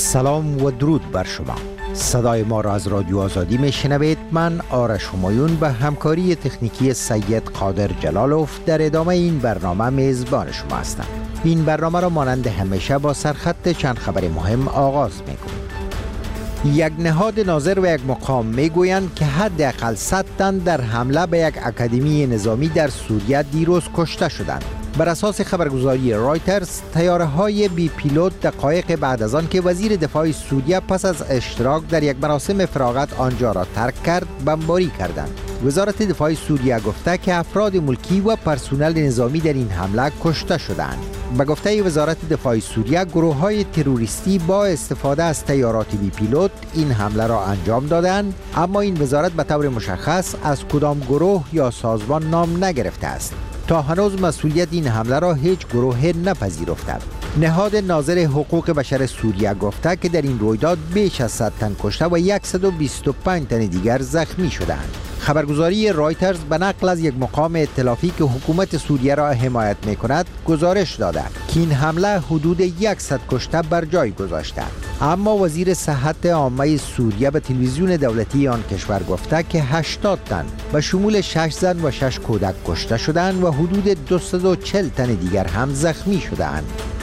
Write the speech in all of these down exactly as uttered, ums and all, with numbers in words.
سلام و درود بر شما. صدای ما را از رادیو آزادی میشنوید. من آرش همایون به همکاری تکنیکی سید قادر جلالوف در ادامه این برنامه میزبان شما هستم. این برنامه را مانند همیشه با سرخط چند خبر مهم آغاز میکنیم. یک نهاد ناظر و یک مقام میگویند که حداقل صد تن در حمله به یک اکادمی نظامی در سوریه دیروز کشته شدند. بر اساس خبرگزاری رایترز، طیاره‌های بی پیلوت دقایق بعد از آن که وزیر دفاع سوریه پس از اشتراک در یک مراسم فراغت آنجا را ترک کرد، بمباری کردند. وزارت دفاع سوریه گفته که افراد ملکی و پرسنل نظامی در این حمله کشته شدند. به گفته وزارت دفاع سوریه، گروه‌های تروریستی با استفاده از طیارات بی پیلوت این حمله را انجام دادند، اما این وزارت به طور مشخص از کدام گروه یا سازمان نام نگرفته است. تا هنوز مسئولیت این حمله را هیچ گروه نپذیرفته. نهاد ناظر حقوق بشر سوریه گفته که در این رویداد بیش از صد تن کشته و صد و بیست و پنج تن دیگر زخمی شدند. خبرگزاری رایترز به نقل از یک مقام ائتلافی که حکومت سوریه را حمایت می‌کند گزارش داده که این حمله حدود صد کشته بر جای گذاشته. اما وزیر صحت عامه سوریه به تلویزیون دولتی آن کشور گفته که هشتاد تن به شمول شش زن و شش کودک کشته شدند و حدود دویست و چهل تن دیگر هم زخمی شدند.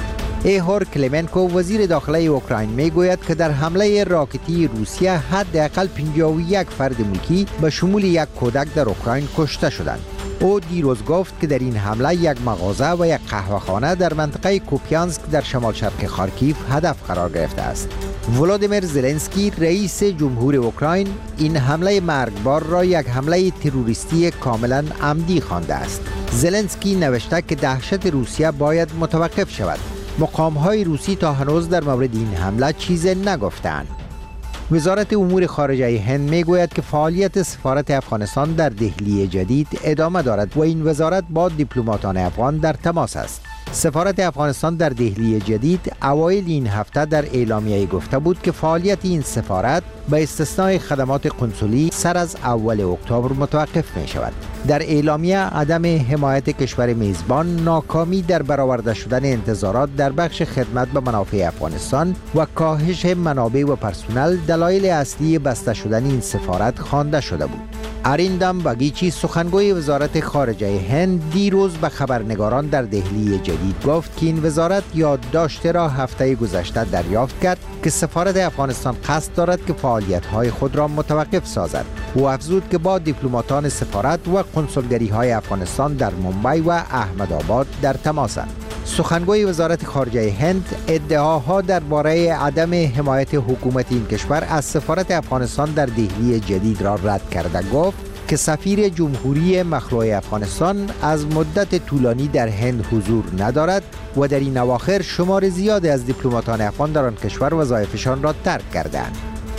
ایهور کلمنکو وزیر داخله اوکراین میگوید که در حمله راکتی روسیه حداقل پنجاه و یک فرد ملکی به شمول یک کودک در اوکراین کشته شدند. او دیروز گفت که در این حمله یک مغازه و یک قهوه‌خانه در منطقه کوپیانسک در شمال شرق خارکیف هدف قرار گرفته است. ولادیمیر زلنسکی رئیس جمهور اوکراین این حمله مرگبار را یک حمله تروریستی کاملا عمدی خوانده است. زلنسکی نوشته که دهشت روسیه باید متوقف شود. مقام‌های روسی تا هنوز در مورد این حمله چیزی نگفتند. وزارت امور خارجه هند میگوید که فعالیت سفارت افغانستان در دهلی جدید ادامه دارد و این وزارت با دیپلماتان افغان در تماس است. سفارت افغانستان در دهلی جدید اوایل این هفته در اعلامیه گفته بود که فعالیت این سفارت به استثنای خدمات قنسولی سر از اول اکتبر متوقف می شود. در اعلامیه عدم حمایت کشور میزبان، ناکامی در برآورده شدن انتظارات در بخش خدمت به منافع افغانستان و کاهش منابع و پرسنل دلایل اصلی بسته شدن این سفارت خوانده شده بود. اریندام باگیچی سخنگوی وزارت خارجه هند دیروز به خبرنگاران در دهلی جدید گفت که این وزارت یادداشت را هفته گذشته دریافت کرد که سفارت افغانستان قصد دارد که فعالیت‌های خود را متوقف سازد. او افزود که با دیپلماتان سفارت و کنسولگری‌های افغانستان در ممبئی و احمدآباد در تماسند. سخنگوی وزارت خارجه هند ادعاها درباره عدم حمایت حکومت این کشور از سفارت افغانستان در دهلی جدید را رد کرده گفت که سفیر جمهوری مخلوع افغانستان از مدت طولانی در هند حضور ندارد و در این اواخر شمار زیادی از دیپلماتان افغان در آن کشور وظایفشان را ترک کردند.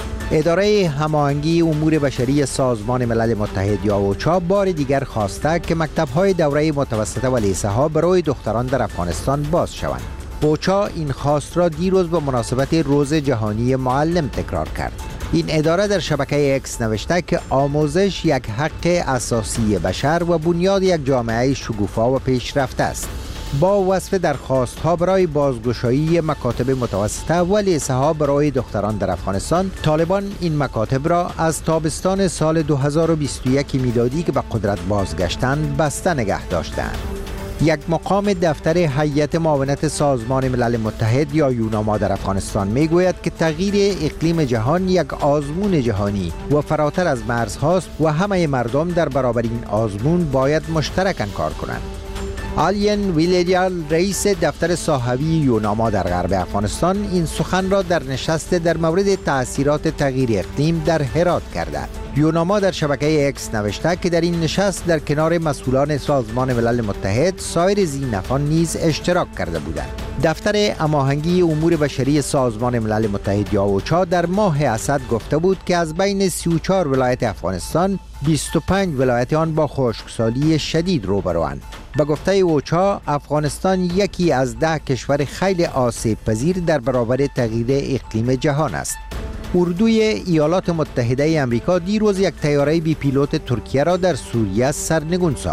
اداره هماهنگی امور بشری سازمان ملل متحد یا اوچا بار دیگر خواسته که مکتب‌های دوره متوسطه و لیسه‌ها برای دختران در افغانستان باز شوند. اوچا این خواست را دیروز به مناسبت روز جهانی معلم تکرار کرد. این اداره در شبکه اکس نوشته که آموزش یک حق اساسی بشر و بنیاد یک جامعه شکوفا و پیشرفته است. با وصف درخواست‌ها برای بازگشایی مکاتب متوسطه و لیسه‌ها برای دختران در افغانستان، طالبان این مکاتب را از تابستان سال دو هزار و بیست و یک میلادی که به قدرت بازگشتند بسته نگه داشتند. یک مقام دفتر هیئت معاونت سازمان ملل متحد یا یوناما در افغانستان میگوید که تغییر اقلیم جهان یک آزمون جهانی و فراتر از مرزهاست و همه مردم در برابر این آزمون باید مشترکاً کار کنند. آلین ویلیریال رئیس دفتر صاحبی یوناما در غرب افغانستان این سخن را در نشست در مورد تأثیرات تغییر اقلیم در هرات کرده. یوناما در شبکه اکس نوشته که در این نشست در کنار مسئولان سازمان ملل متحد سایر ذی‌نفعان نیز اشتراک کرده بودند. دفتر هماهنگی امور بشری سازمان ملل متحد یا اوچا در ماه اسد گفته بود که از بین سی و چهار ولایت افغانستان بیست و پنج ولایت آن با خشکسالی شدید روبروند. به گفته اوچا، افغانستان یکی از ده کشور خیلی آسیب پذیر در برابر تغییر اقلیم جهان است. اردوی ایالات متحده آمریکا دیروز یک طیاره بی پیلوت ترکیه را در سوریه سرنگون ساخت.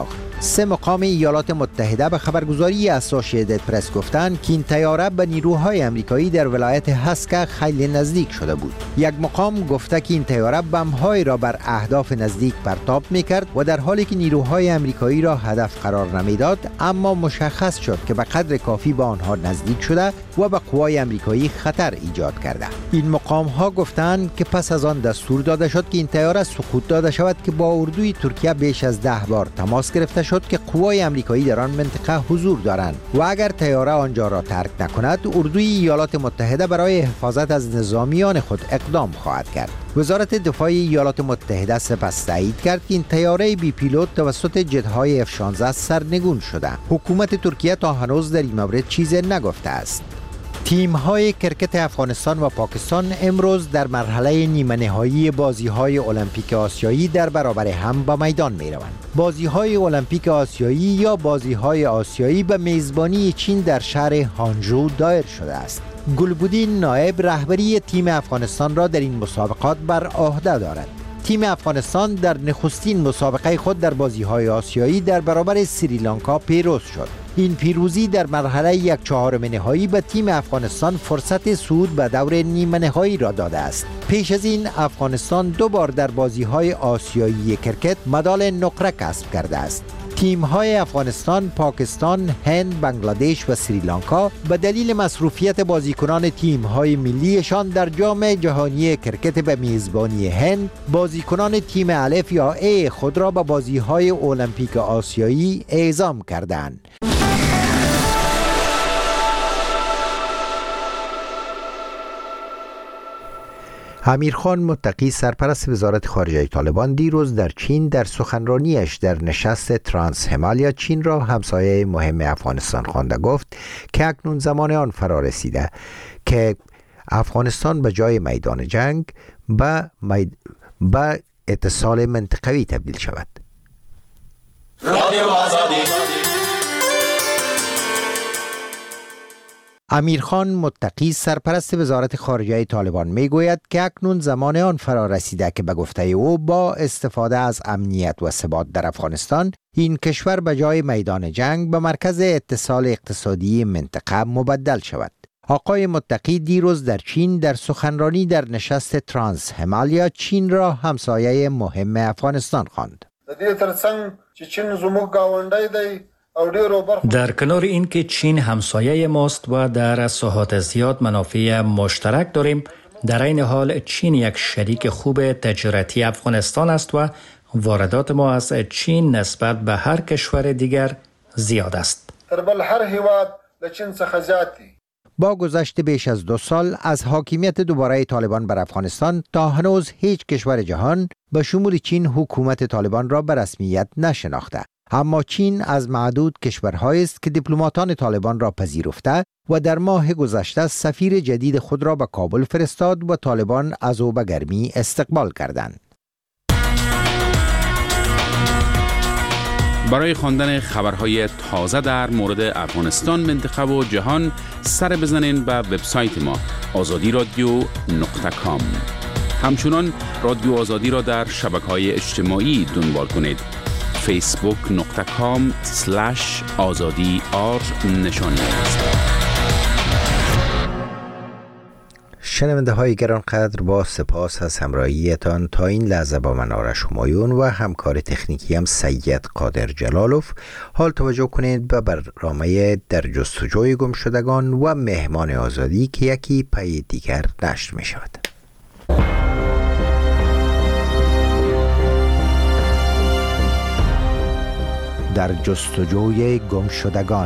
سه مقام ایالات متحده به خبرگزاری اسوسییتد پرس گفتند که این طیاره به نیروهای آمریکایی در ولایت هسکه خیلی نزدیک شده بود. یک مقام گفته که این طیاره بم‌های را بر اهداف نزدیک پرتاب می‌کرد و در حالی که نیروهای آمریکایی را هدف قرار نمیداد، اما مشخص شد که به قدر کافی به آنها نزدیک شده و به قوای آمریکایی خطر ایجاد کرده. این مقام‌ها گفتند که پس از آن دستور داده شد که این طیاره سقوط داده شود که با اردوی ترکیه بیش از ده بار تماس گرفته شد که قوای آمریکایی در آن منطقه حضور دارند و اگر طیاره آنجا را ترک نکند، اردوی ایالات متحده برای حفاظت از نظامیان خود اقدام خواهد کرد. وزارت دفاع ایالات متحده سپس تایید کرد که این طیاره بی پیلوت توسط جت‌های اف شانزده سرنگون شده. حکومت ترکیه تا هنوز در این مورد چیزی نگفته است. تیم‌های کرکت افغانستان و پاکستان امروز در مرحله نیمه نهایی بازی‌های المپیک آسیایی در برابر هم به میدان می‌روند. بازی‌های المپیک آسیایی یا بازی‌های آسیایی به میزبانی چین در شهر هانجو دایر شده است. گلبودین نایب رهبری تیم افغانستان را در این مسابقات بر عهده دارد. تیم افغانستان در نخستین مسابقه خود در بازی‌های آسیایی در برابر سریلانکا پیروز شد. این پیروزی در مرحله یک چهارم نهایی به تیم افغانستان فرصت صعود به دور نیمه نهایی را داده است. پیش از این افغانستان دو بار در بازی‌های آسیایی کرکت مدال نقره کسب کرده است. تیم‌های افغانستان، پاکستان، هند، بنگلادش و سریلانکا به دلیل مصروفیت بازیکنان تیم‌های ملیشان در جام جهانی کرکت به میزبانی هند، بازیکنان تیم الف یا ای خود را به بازی‌های المپیک آسیایی اعزام کردند. امیرخان متقی سرپرست وزارت خارجه طالبان دیروز در چین در سخنرانیش در نشست ترانس همالیا چین را همسایه مهم افغانستان خوانده گفت که اکنون زمان آن فرا رسیده که افغانستان به جای میدان جنگ به مید... به اتصال منطقوی تبدیل شود. امیرخان متقی سرپرست وزارت خارجه طالبان میگوید که اکنون زمان آن فرا رسیده که به گفته او با استفاده از امنیت و ثبات در افغانستان این کشور به جای میدان جنگ به مرکز اتصال اقتصادی منطقه مبدل شود. آقای متقی دیروز در چین در سخنرانی در نشست ترانس همالیا چین را همسایه مهم افغانستان خواند. در کنار این که چین همسایه ماست و در ساحات زیاد منافع مشترک داریم، در این حال چین یک شریک خوب تجارتی افغانستان است و واردات ما از چین نسبت به هر کشور دیگر زیاد است. با گذشت بیش از دو سال از حاکمیت دوباره طالبان بر افغانستان تا هنوز هیچ کشور جهان به شمول چین حکومت طالبان را به رسمیت نشناخته. اما چین از معدود کشورهایی است که دیپلماتان طالبان را پذیرفته و در ماه گذشته سفیر جدید خود را به کابل فرستاد و طالبان از او به گرمی استقبال کردند. برای خواندن خبرهای تازه در مورد افغانستان، منطقه و جهان سر بزنین به وبسایت ما آزادی رادیو نقطه کام. همچنان رادیو آزادی را در شبکه‌های اجتماعی دنبال کنید. فیسبوک نقطه کام سلش آزادی آر نشانی است. شنونده های گرانقدر، با سپاس از همراهیتان تا این لحظه با من آرش همایون و همکار تکنیکی هم سید قادر جلالوف. حال توجه کنید به برنامه در جستجوی گمشدگان و مهمان آزادی که یکی پی دیگر نشر می شود. در جستجوی گمشدگان.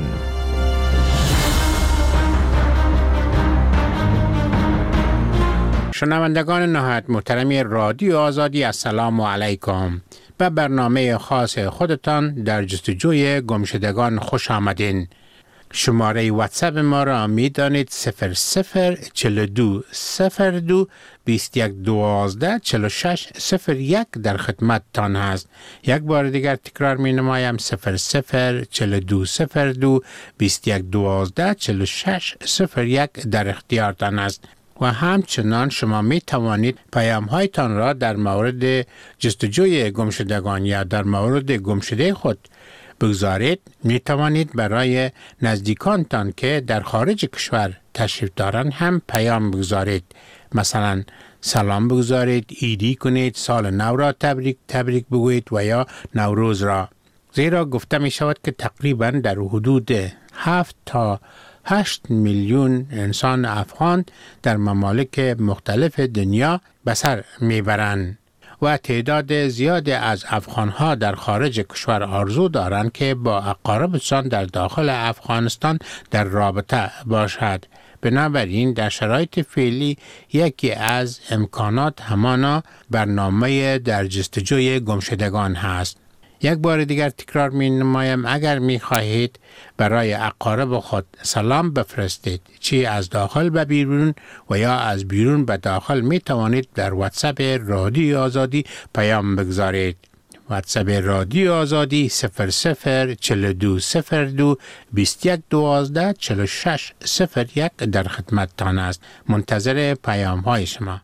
شنوندگان نهایت محترمی رادیو آزادی، السلام علیکم. به برنامه خاص خودتان در جستجوی گمشدگان خوش آمدین. شماره واتساپ ما را می دانید صفر صفر چل دو صفر دو بیست یک دوازده چل و شش صفر یک در خدمت تان هست. یک بار دیگر تکرار می نمایم صفر صفر چل دو صفر دو بیست یک دوازده چل و شش صفر یک در اختیار تان است. و همچنان شما می توانید پیام هایتان را در مورد جستجوی گمشدگان یا در مورد گمشده خود بگذارید، می توانید برای نزدیکانتان که در خارج کشور تشریف دارند هم پیام بگذارید. مثلا سلام بگذارید، ایدی کنید، سال نو را تبریک تبریک بگویید و یا نوروز را. زیرا گفته می شود که تقریبا در حدود هفت تا هشت میلیون انسان افغان در ممالک مختلف دنیا به سر میبرند و تعداد زیادی از افغانها در خارج کشور آرزو دارند که با اقاربشان در داخل افغانستان در رابطه باشد. بنابراین در شرایط فعلی یکی از امکانات همانا برنامه در جستجوی گمشدگان هست. یک بار دیگر تکرار می نمایم، اگر می خواهید برای اقارب خود سلام بفرستید، چی از داخل به بیرون و یا از بیرون به داخل، می توانید در واتساپ رادیو آزادی پیام بگذارید. واتساپ رادیو آزادی صفر صفر چهل و دو صفر دو بیست و یک دوازده چهل و شش صفر یک در خدمت تان است. منتظر پیام های شما.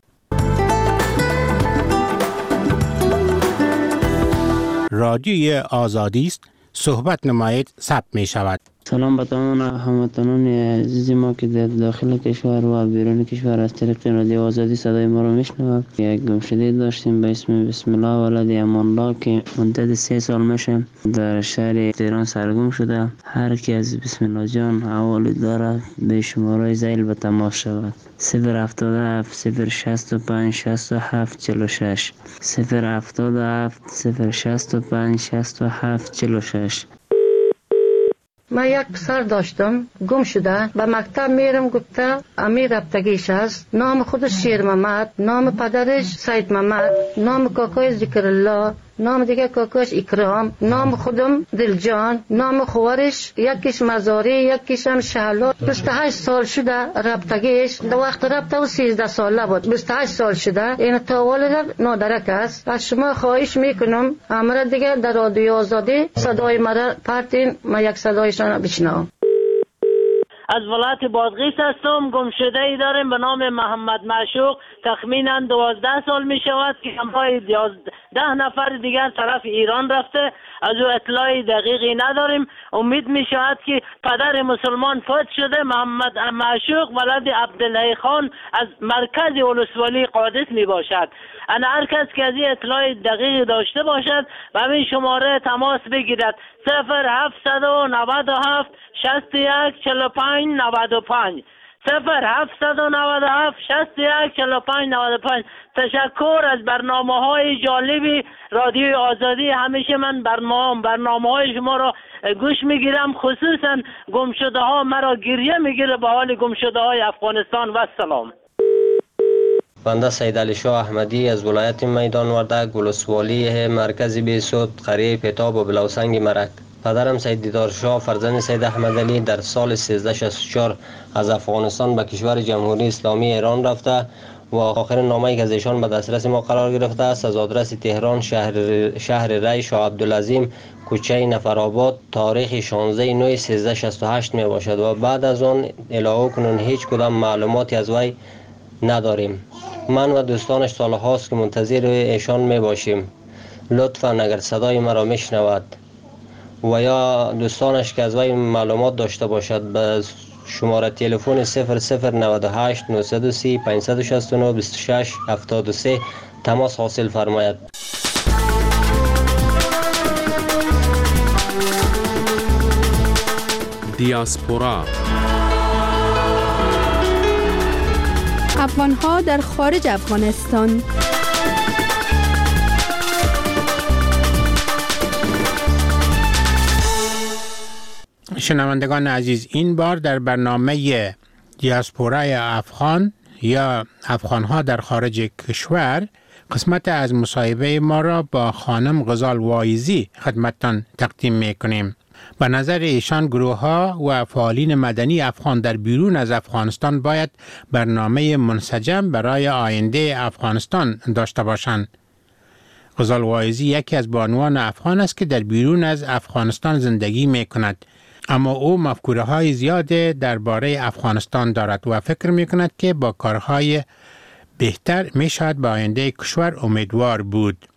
رادیوی آزادی است، صحبت نمایید، ثبت می شود. سلام به تمام هموطنان عزیز ما که در داخل کشور و بیرون کشور از طریق رادیو آزادی صدای ما را میشنوند. یک گمشده داشتیم به اسم بسم الله ولد امان الله که مدت سه سال میشه در شهر تهران سرگم شده. هر کی از بسم الله جان حوالی داره به شماره زیل به تماس شود. صفر هفتاد و هفت صفر شصت و پنج شصت و هفت چهل و شش صفر هفتاد و هفت صفر شصت و پنج شصت و هفت چهل و شش. من یک پسر داشتم گم شده، به مکتب میرم گفته امیر رفتگیش است. نام خودش شیر محمد، نام پدرش سید محمد، نام کاکای ذکر الله، نام دیگه کاکاش اکرام، نام خودم دلجان، نام خوارش یکیش مزاری یکیش هم شهلا. بیست و هشت سال شده رفتگیش، در وقت رفته و سیزده ساله بود. بیست و هشت سال شده، این تا والد نادرک است. از شما خواهش میکنم امر دیگه در رادیو آزادی صدای مرا پرتین، من یک صدایشان بشنوم. از ولایت بادغیس هستم. گمشده ای داریم به نام محمد معشوق، تخمینا دوازده سال می شود که همراه ده نفر دیگر طرف ایران رفته. از او اطلاعی دقیقی نداریم. امید می شود که پدر مسلمان فوت شده. محمد معشوق ولد عبدالله خان از مرکز ولسوالی قادس می باشد. انا هر کس که از این اطلاع دقیق داشته باشد و همین شماره تماس بگیرد. صفر هفتصد و نود و هفت شصت و یک چهل و پنج نود و پنج صفر هفتصد و نود و هفت شصت و یک چهل و پنج نود و پنج. تشکر از برنامه های جالبی رادیو آزادی. همیشه من برنامه برنامه های شما را گوش میگیرم، خصوصا گمشده ها مرا گریه میگیره به حال گمشده های افغانستان. و سلام. بنده سید علی شاه احمدی از ولایت میدان وردک، ولسوالی مرکز بیسود، قریه پتاب و بلوسنگ مرک. پدرم سید دیدار شاه فرزند سید احمد علی در سال سیزده شصت و چهار از افغانستان به کشور جمهوری اسلامی ایران رفته و آخرین نامه‌ای که از ایشان به دسترس ما قرار گرفته است از آدرس تهران، شهر شهر ری، شاه عبدالعظیم، کوچه نفرآباد، تاریخ شانزده نه سیزده شصت و هشت می باشد و بعد از آن الهو کنون هیچ کدام معلوماتی از وی نداریم. من و دوستانش سال هاست که منتظر ایشان می باشیم. لطفاً اگر صدای مرا میشنود و یا دوستانش که از وی معلومات داشته باشد به شماره تلفن صفر صفر نود و هشت نهصد و سی پانصد و شصت و نه بیست و شش هفتاد و سه تماس حاصل فرماید. دیاسپورا افغان‌ها در خارج افغانستان. شنوندگان عزیز، این بار در برنامه دیاسپورای افغان یا افغان‌ها در خارج کشور قسمت از مصاحبه ما را با خانم غزال وایزی خدمتتان تقدیم می‌کنیم. به نظر ایشان گروه‌ها و فعالین مدنی افغان در بیرون از افغانستان باید برنامه منسجم برای آینده افغانستان داشته باشند. غزال وایزی یکی از بانوان افغان است که در بیرون از افغانستان زندگی می‌کند، اما او مفکوره‌های زیاد درباره افغانستان دارد و فکر می‌کند که با کارهای بهتر می‌شود به آینده کشور امیدوار بود.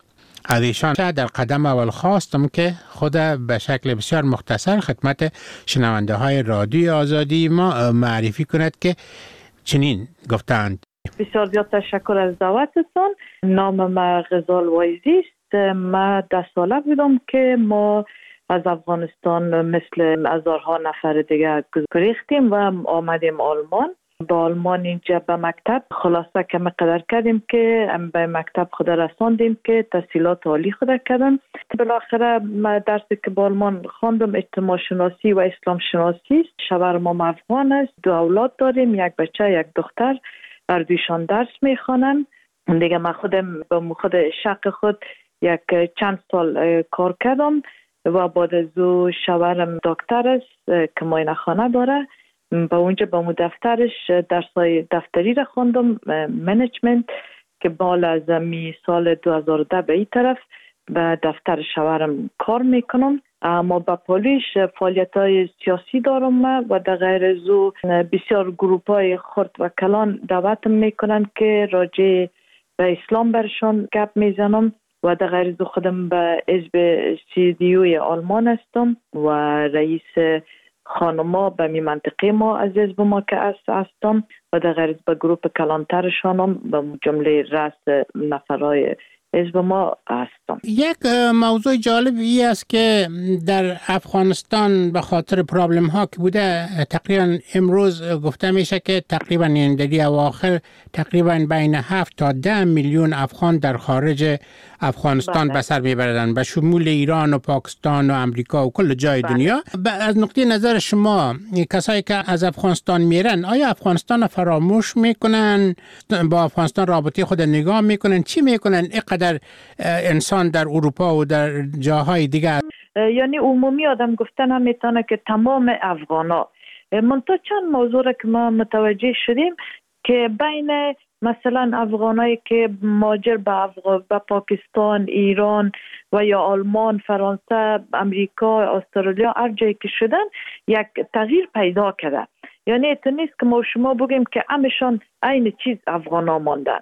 از ایشان در قدم اول خواستم که خود به شکل بسیار مختصر خدمت شنونده های رادیو آزادی ما معرفی کند که چنین گفتند. بسیار زیاد تشکر از دعوتتون. نام ما غزال وایزی است. ما ده ساله بودم که ما از افغانستان مثل هزارها نفر دیگه گریختیم و آمدیم آلمان. با آلمان اینجا به مکتب خلاصه که مقدر کردیم که به مکتب خود رساندیم که تحصیلات عالی خود کردم. بالاخره ما درسی که با آلمان خواندم اجتماع شناسی و اسلام شناسی است. شوهر ما افغان است. دو اولاد داریم، یک بچه یک دختر. هر دویشان درس میخوانند. دیگه من خودم با خود شق خود یک چند سال کار کردم و بعد از او شوهرم دکتر است که معاینه خانه داره. با اونجا با مو دفترش درسای دفتری را خوندم، منیجمنت، که بال از می سال دو هزار و ده به این طرف به دفتر شوهرم کار میکنم. اما با پولیش فعالیت های سیاسی دارم و در غیر از او بسیار گروپ های خرد و کلان دعوتم میکنن که راجع به اسلام برشان گپ میزنم و در غیر از او خودم به حزب سی دی یو آلمان هستم و رئیس خانما به می منطقه ما از حزب ما که هستم و در غیر از به گروپ کلانترشانم به جمله رأس نفرهای حزب ما هستم. یک موضوع جالبی است که در افغانستان به خاطر پرابلم ها که بوده تقریبا امروز گفته میشه که تقریبا این در اواخر تقریبا بین هفت تا ده میلیون افغان در خارج افغانستان به سر میبردن، به شمول ایران و پاکستان و امریکا و کل جای بله. دنیا. از نقطه نظر شما کسایی که از افغانستان میرن آیا افغانستان فراموش میکنن؟ با افغانستان رابطه خود نگاه میکنن؟ چی میکنن اینقدر انسان در اروپا و در جاهای دیگر؟ یعنی عمومی آدم گفتن هم میتونه که تمام افغانا. منتها چند موضوع را که ما متوجه شدیم که بین مثلا افغانایی که مهاجر به افغان به پاکستان، ایران و یا آلمان، فرانسه، امریکا، استرالیا هر جایی که شدن یک تغییر پیدا کرده. یعنی تو نیست که ما شما بگیم که همشان عین چیز افغانا ماندن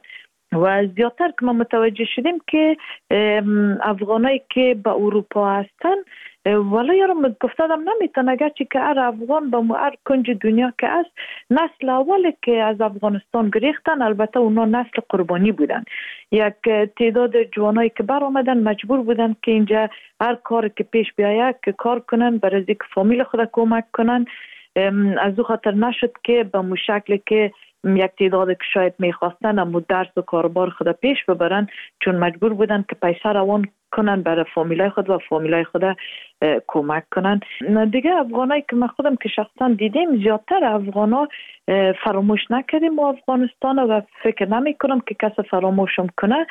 و زیادتر که ما متوجه شدیم که افغانایی که به اروپا هستن ولی یارم گفتم نمیتونه اگرچه که هر افغان به هر کنج دنیا که است نسل اولی که از افغانستان گریختن البته اونا نسل قربانی بودن. یک تعداد جوانایی که بر آمدن مجبور بودن که اینجا هر کار که پیش بیاید که کار کنن برای اینکه فامیل خود کمک کنن. از او خاطر نشد که به مو شکلی که یک تعداد که شاید میخواستن اما درس و کاربار خود پیش ببرن چون مجبور بودن که پیسه روان کنن برای فامیلای خود و فامیلای خود کمک کنن. دیگه افغانایی که من خودم که شخصا دیدیم زیادتر افغانا فراموش نکردیم و افغانستان و فکر نمی کنم که کس فراموشم کنه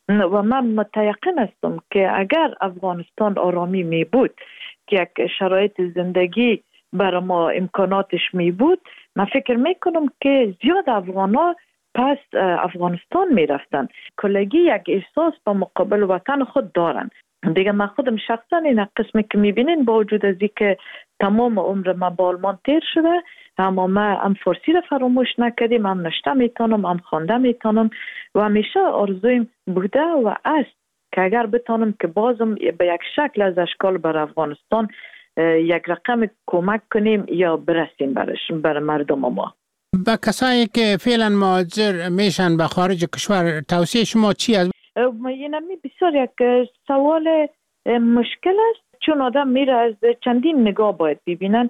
و من متیقن هستم که اگر افغانستان آرامی می بود که یک شرایط زندگی برای ما امکاناتش می بود من فکر میکنم که زیاد افغانا پس افغانستان میرفتن. کلگی یک احساس با مقابل وطن خود دارن. دیگه من خودم شخصا این قسمی که میبینین با وجود از که تمام عمر ما با آلمان تیر شده اما ما هم فارسی را فراموش نکردیم، هم نشته میتونم، هم خوانده میتونم و همیشه آرزویم بوده و است که اگر بتونم که بازم به یک شکل از اشکال بر افغانستان یک رقم کمک کنیم یا برسیم برش بر مردم ما. با کسایی که فعلا مهاجر میشن به خارج کشور توصیه شما چی است؟ اینمی بسیار یک سوال مشکل است چون آدم میره از چندین نگاه باید ببینن.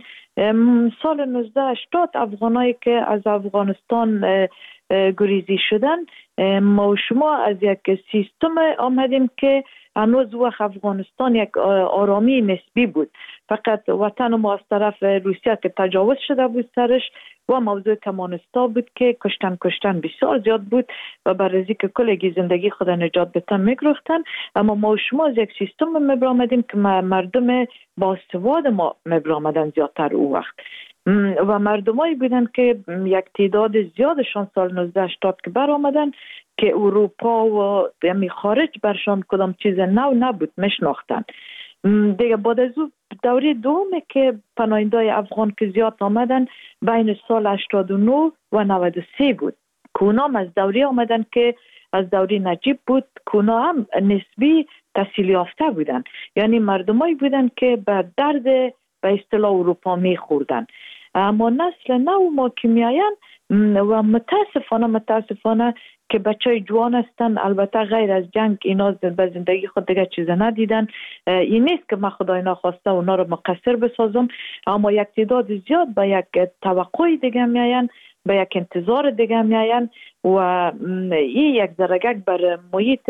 سال نوزده هشتاد افغانایی که از افغانستان گریزی شدن ما و شما از یک سیستم آمدیم که هنوز وقت افغانستان یک آرامی نسبی بود، فقط وطن ما از طرف روسیه که تجاوز شده بود سرش و موضوع کمانستا بود که کشتن کشتن بسیار زیاد بود و برای که کلگی زندگی خود نجات بتن میگرفتن. اما ما و شما از یک سیستم مبرامدیم که مردم با سواد ما مبرامدن زیادتر او وقت و مردمایی بودن که یک تعداد زیادشان سال نوزده هشتاد که بر آمدن که اروپا و یعنی خارج برشان کدام چیز نو نبود مشناختن. دیگه بعد از او دوره دومه که پناهنده‌های افغان که زیاد آمدن بین سال هشتاد و نه و نود و سه بود که اونام از دوره آمدن که از دوره نجیب بود که اونا هم نسبی تحصیل یافته بودن، یعنی مردمایی بودن که به درد به اصطلاح اروپا میخوردن. اما نسل نو ما که میاین و متاسفانه متاسفانه که بچه جوان هستن، البته غیر از جنگ اینا به زندگی خود دیگه چیز ندیدن. این نیست که من خدای نخواسته اونا رو مقصر بسازم، اما یک تعداد زیاد به یک توقع دیگه میاین، به یک انتظار دیگه میاین و این یک درجه بر محیط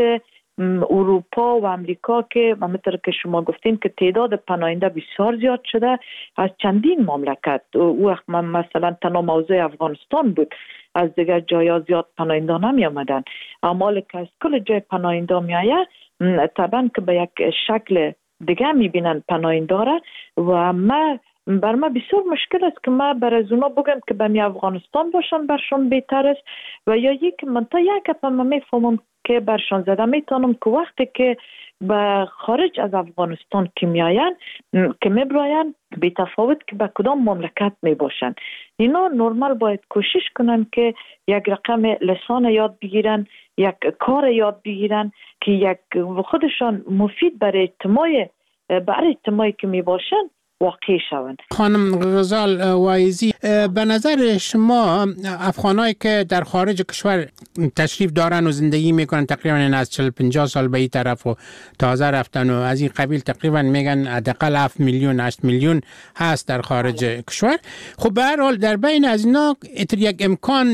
اروپا و امریکا که همونطور که شما گفتین که تعداد پناهنده بسیار زیاد شده از چندین مملکت. او وقت مثلا تنها موضوع افغانستان بود، از دیگر جایا زیاد پناهنده نمی آمدن، اما که از کل جای پناهنده می آید طبعا که به یک شکل دیگه می بینن پناهنده را و ما بر ما بسیار مشکل است که ما بر از اونا بگم که به می افغانستان باشن برشان بهتر است و یا یک من تا یک اپا ما می فهمم که برشان زده میتونم که وقتی که به خارج از افغانستان که میاین که میبراین بی تفاوت که به کدام مملکت میباشن، اینا نرمال باید کوشش کنن که یک رقم لسان یاد بگیرن، یک کار یاد بگیرن که یک خودشان مفید برای اجتماع برای اجتماعی که میباشن واقع شوند. خانم غزال وایزی، به نظر شما افغانایی که در خارج کشور تشریف دارن و زندگی میکنن تقریبا از چهل پنجاه سال به این طرف و تازه رفتن و از این قبیل تقریبا میگن حداقل هفت میلیون هشت میلیون هست در خارج کشور، خب به هر حال در بین از اینا یک امکان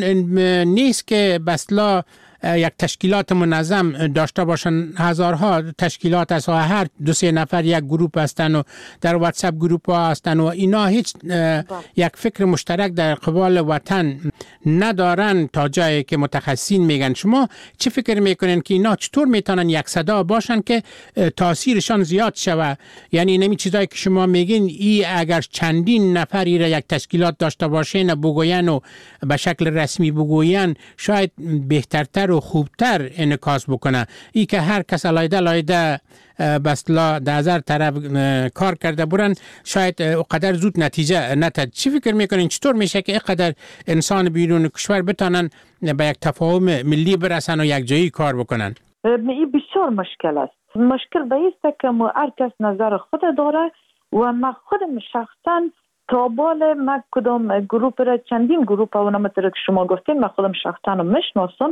نیست که بسلا یک تشکیلات منظم داشته باشن. هزارها تشکیلات است و هر دو سه نفر یک گروپ هستن و در واتساپ گروپ ها هستن و اینا هیچ یک فکر مشترک در قبال وطن ندارن تا جایی که متخصصین میگن. شما چه فکر میکنین که اینا چطور میتونن یک صدا باشن که تاثیرشان زیاد شوه؟ یعنی نمی چیزایی که شما میگین ای اگر چندین نفری را یک تشکیلات داشته باشین بگوین و به شکل رسمی بگوین شاید بهترتر و خوبتر انعکاس بکنه. ای که هر کس لایده لایده بسلا در هزار طرف کار کرده برن شاید اقدر زود نتیجه نتد. چی فکر میکنین چطور میشه که اقدر انسان بیرون کشور بتانن به یک تفاهم ملی برسن و یک جایی کار بکنن؟ این بسیار مشکل است. مشکل به ایست که هر کس نظر خود داره و من خودم شخصا تابال من کدام گروپ را چندین گروپ ها و نمتر که شما گفتین من خودم شخصا رو میشناسم،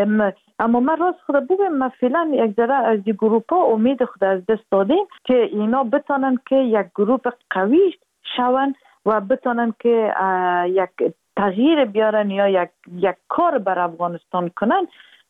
اما من راست خود بگم من فعلا یک ذره از این گروپ ها امید خود از دست دادیم که اینا بتانن که یک گروپ قوی شون و بتانن که یک تغییر بیارن یا یک یک کار بر افغانستان کنن.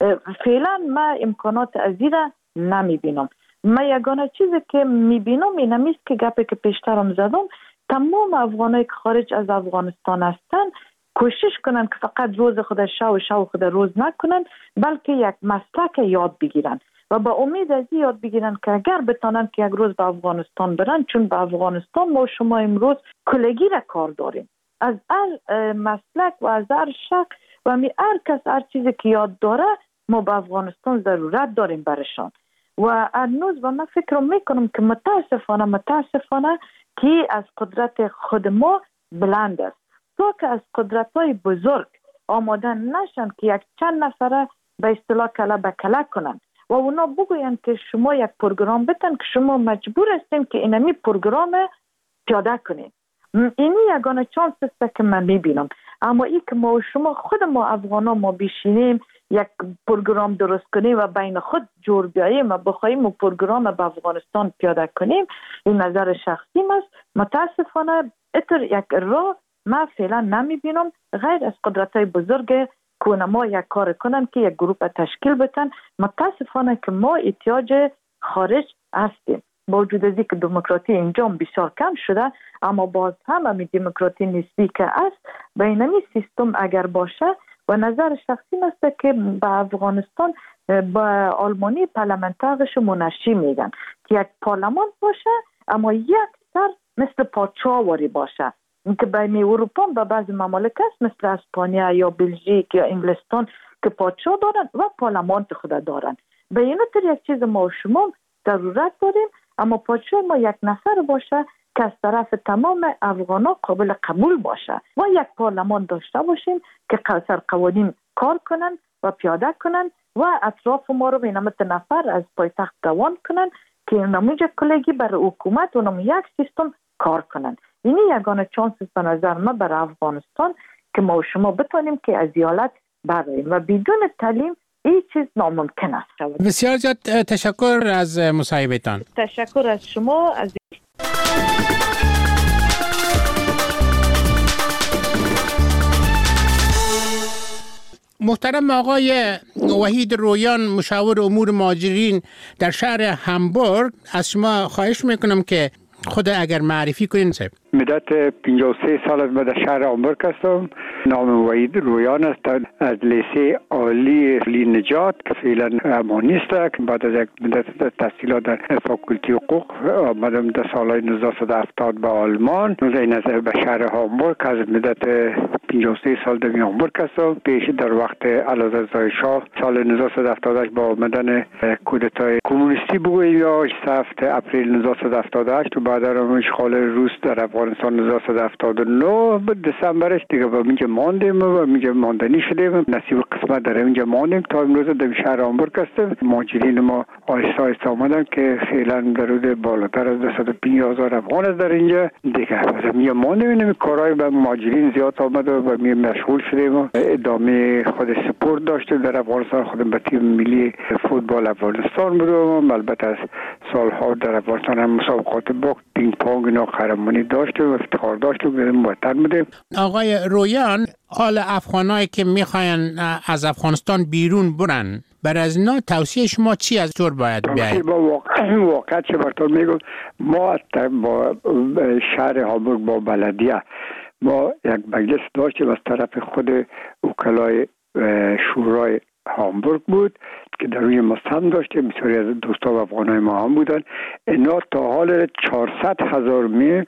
فعلا من امکانات از این را نمی بینم. من یگانه چیزی که می بینم این همیست که گپی که پیشترم زدم، تمام افغانایی که خارج از افغانستان هستن کوشش کنن که فقط روز خود شو شو خود روز نکنن، بلکه یک مسلک یاد بگیرن و با امید از یاد بگیرن که اگر بتانن که یک روز به افغانستان برن، چون به افغانستان ما شما امروز کلگی را کار داریم از هر مسلک و از هر شخص و می هر کس هر چیزی که یاد داره ما به افغانستان ضرورت داریم برشان. و هنوز و من فکر میکنم که متاسفانه متاسفانه که از قدرت خود ما بلند است، تو که از قدرت های بزرگ آماده نشن که یک چند نفره به اصطلاح کله به کله کنن و اونا بگوین که شما یک پروگرام بتن که شما مجبور هستیم که اینمی پروگرام پیاده کنیم. اینی یگانه چانس است که من میبینم. اما ای که ما و شما خود ما افغانا ما بشینیم یک پروگرام درست کنیم و بین خود جور بیاییم و بخوایم و پروگرام به افغانستان پیاده کنیم، این نظر شخصیم است. متاسفانه اتر یک راه ما فعلا نمی بینم غیر از قدرت های بزرگ که ما یک کار کنن که یک گروپ تشکیل بتن. متاسفانه که ما احتیاج خارج هستیم با وجود از اینکه دموکراسی اینجا بسیار کم شده، اما باز هم همین دموکراسی نسبی که است به اینمی سیستم اگر باشه و نظر شخصی است که به افغانستان با آلمانی پارلمانترش منشی میگن که یک پارلمان باشه اما یک سر مثل پادشاهواری باشه، اینکه بین اروپا و بعضی ممالک است مثل اسپانیا یا بلژیک یا انگلستان که پادشاه دارن و پارلمان خود دارن. به این طور یک چیز ما و شما ضرورت داریم، اما پادشاه ما یک نفر باشه که از طرف تمام افغانا قابل قبول باشه و یک پارلمان داشته باشیم که سر قوانین کار کنن و پیاده کنن و اطراف ما رو به نمت نفر از پایتخت گوان کنن که نموجه کلگی بر حکومت و نمو یک سیستم کار کنن. اینی یگانه چانس به نظر ما بر افغانستان که ما و شما بتونیم که از ایالت براییم و بدون تعلیم این چیز ناممکن است. بسیار زیاد تشکر از مصاحبهتان. تشکر از شما. از محترم آقای وحید رویان، مشاور امور مهاجرین در شهر همبورگ، از شما خواهش میکنم که خود اگر معرفی کنین. صاحب مدت پنجاه و سه سال از من در شهر همبورگ هستم. نام وحید رویان است. از لیسه عالی لی نجات که فعلا امانیست است. بعد از یک مدت تحصیلات در فاکولتی حقوق آمدم در سال نوزده هفتاد به آلمان. این از به شهر همبورگ از مدت پنجاه و سه سال در همبورگ هستم. پیش در وقت اعلیحضرت شاه سال نوزده هفتاد و هشت با آمدن کودتای کمونیستی بگوییم یا هفت اپریل نوزده هفتاد و هشت و بعد از اشغال روس در افغانستان نوزده هفتاد و نه دسامبرش دیگه با اینجا ماندیم و اینجا ماندنی شدیم. نصیب قسمت در اینجا ماندیم تا امروز در شهر همبورگ هستیم. مهاجرین ما آهسته آهسته آمدن که فعلا در حدود بالاتر از دویست و پنجاه هزار افغان است در اینجا دیگه. از اینجا ماندیم. این کارهای به مهاجرین زیاد آمد و می مشغول شدیم و ادامه خود سپورت داشتیم در افغانستان. خودم به تیم ملی فوتبال افغانستان بودم. البته از سالها در افغانستان هم مسابقات باخت پینگ پونگ اینا قهرمانی داشتیم و افتخار داشتیم بودیم وطن بودیم. آقای رویان، حال افغانایی که میخواین از افغانستان بیرون برن، بر از اینا توصیه شما چی از طور باید بیاید؟ با واقع واقع چه براتون میگم، ما با شهر همبورگ با بلدیه ما یک مجلس داشتیم از طرف خود وکلای شورای همبورگ بود که در روی مستم داشتیم. بسیاری از دوستا و افغانای ما هم بودن. اینا تا حال چهارصد هزار میل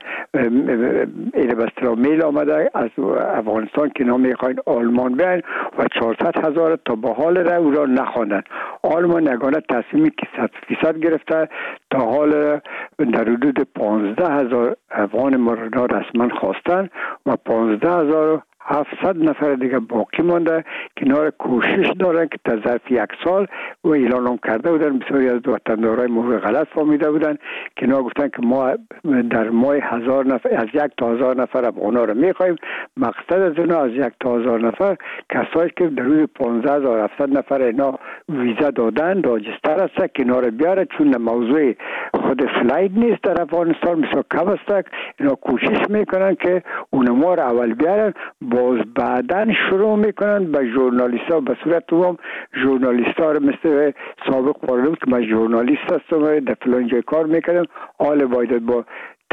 ایره بسترا میل آمده از افغانستان که اینا میخواین آلمان بیاین و چهارصد هزار تا به حال را او را نخواندن. آلمان یگانه تصمیمی که صد فیصد گرفته تا حال در حدود پانزده هزار افغان ما را رسما خواستن و پانزده هزار هفتصد نفر دیگه باقی مانده که اینا کوشش دارن که تا ظرف یک سال و اعلان هم کرده بودن. بسیاری از وطندارای ما غلط فهمیده بودن که اینا گفتن که ما در ماه هزار نفر از یک تا هزار نفر افغانا رو میخوایم. مقصد از اینا از یک تا هزار نفر کسایی که در روز پانزده هزار و هفتصد نفر اینا ویزا دادن راجستر هست که اینا رو بیاره، چون موضوع خود فلایت نیست در افغانستان بسیار کم است. اینا کوشش میکنن که اونما رو اول بیارن، باز بعدن شروع میکنن به ژورنالیست ها به صورت عموم ژورنالیست ها رو مثل سابق پارلمان که من ژورنالیست هستم در فلان جای کار میکنم، حال باید با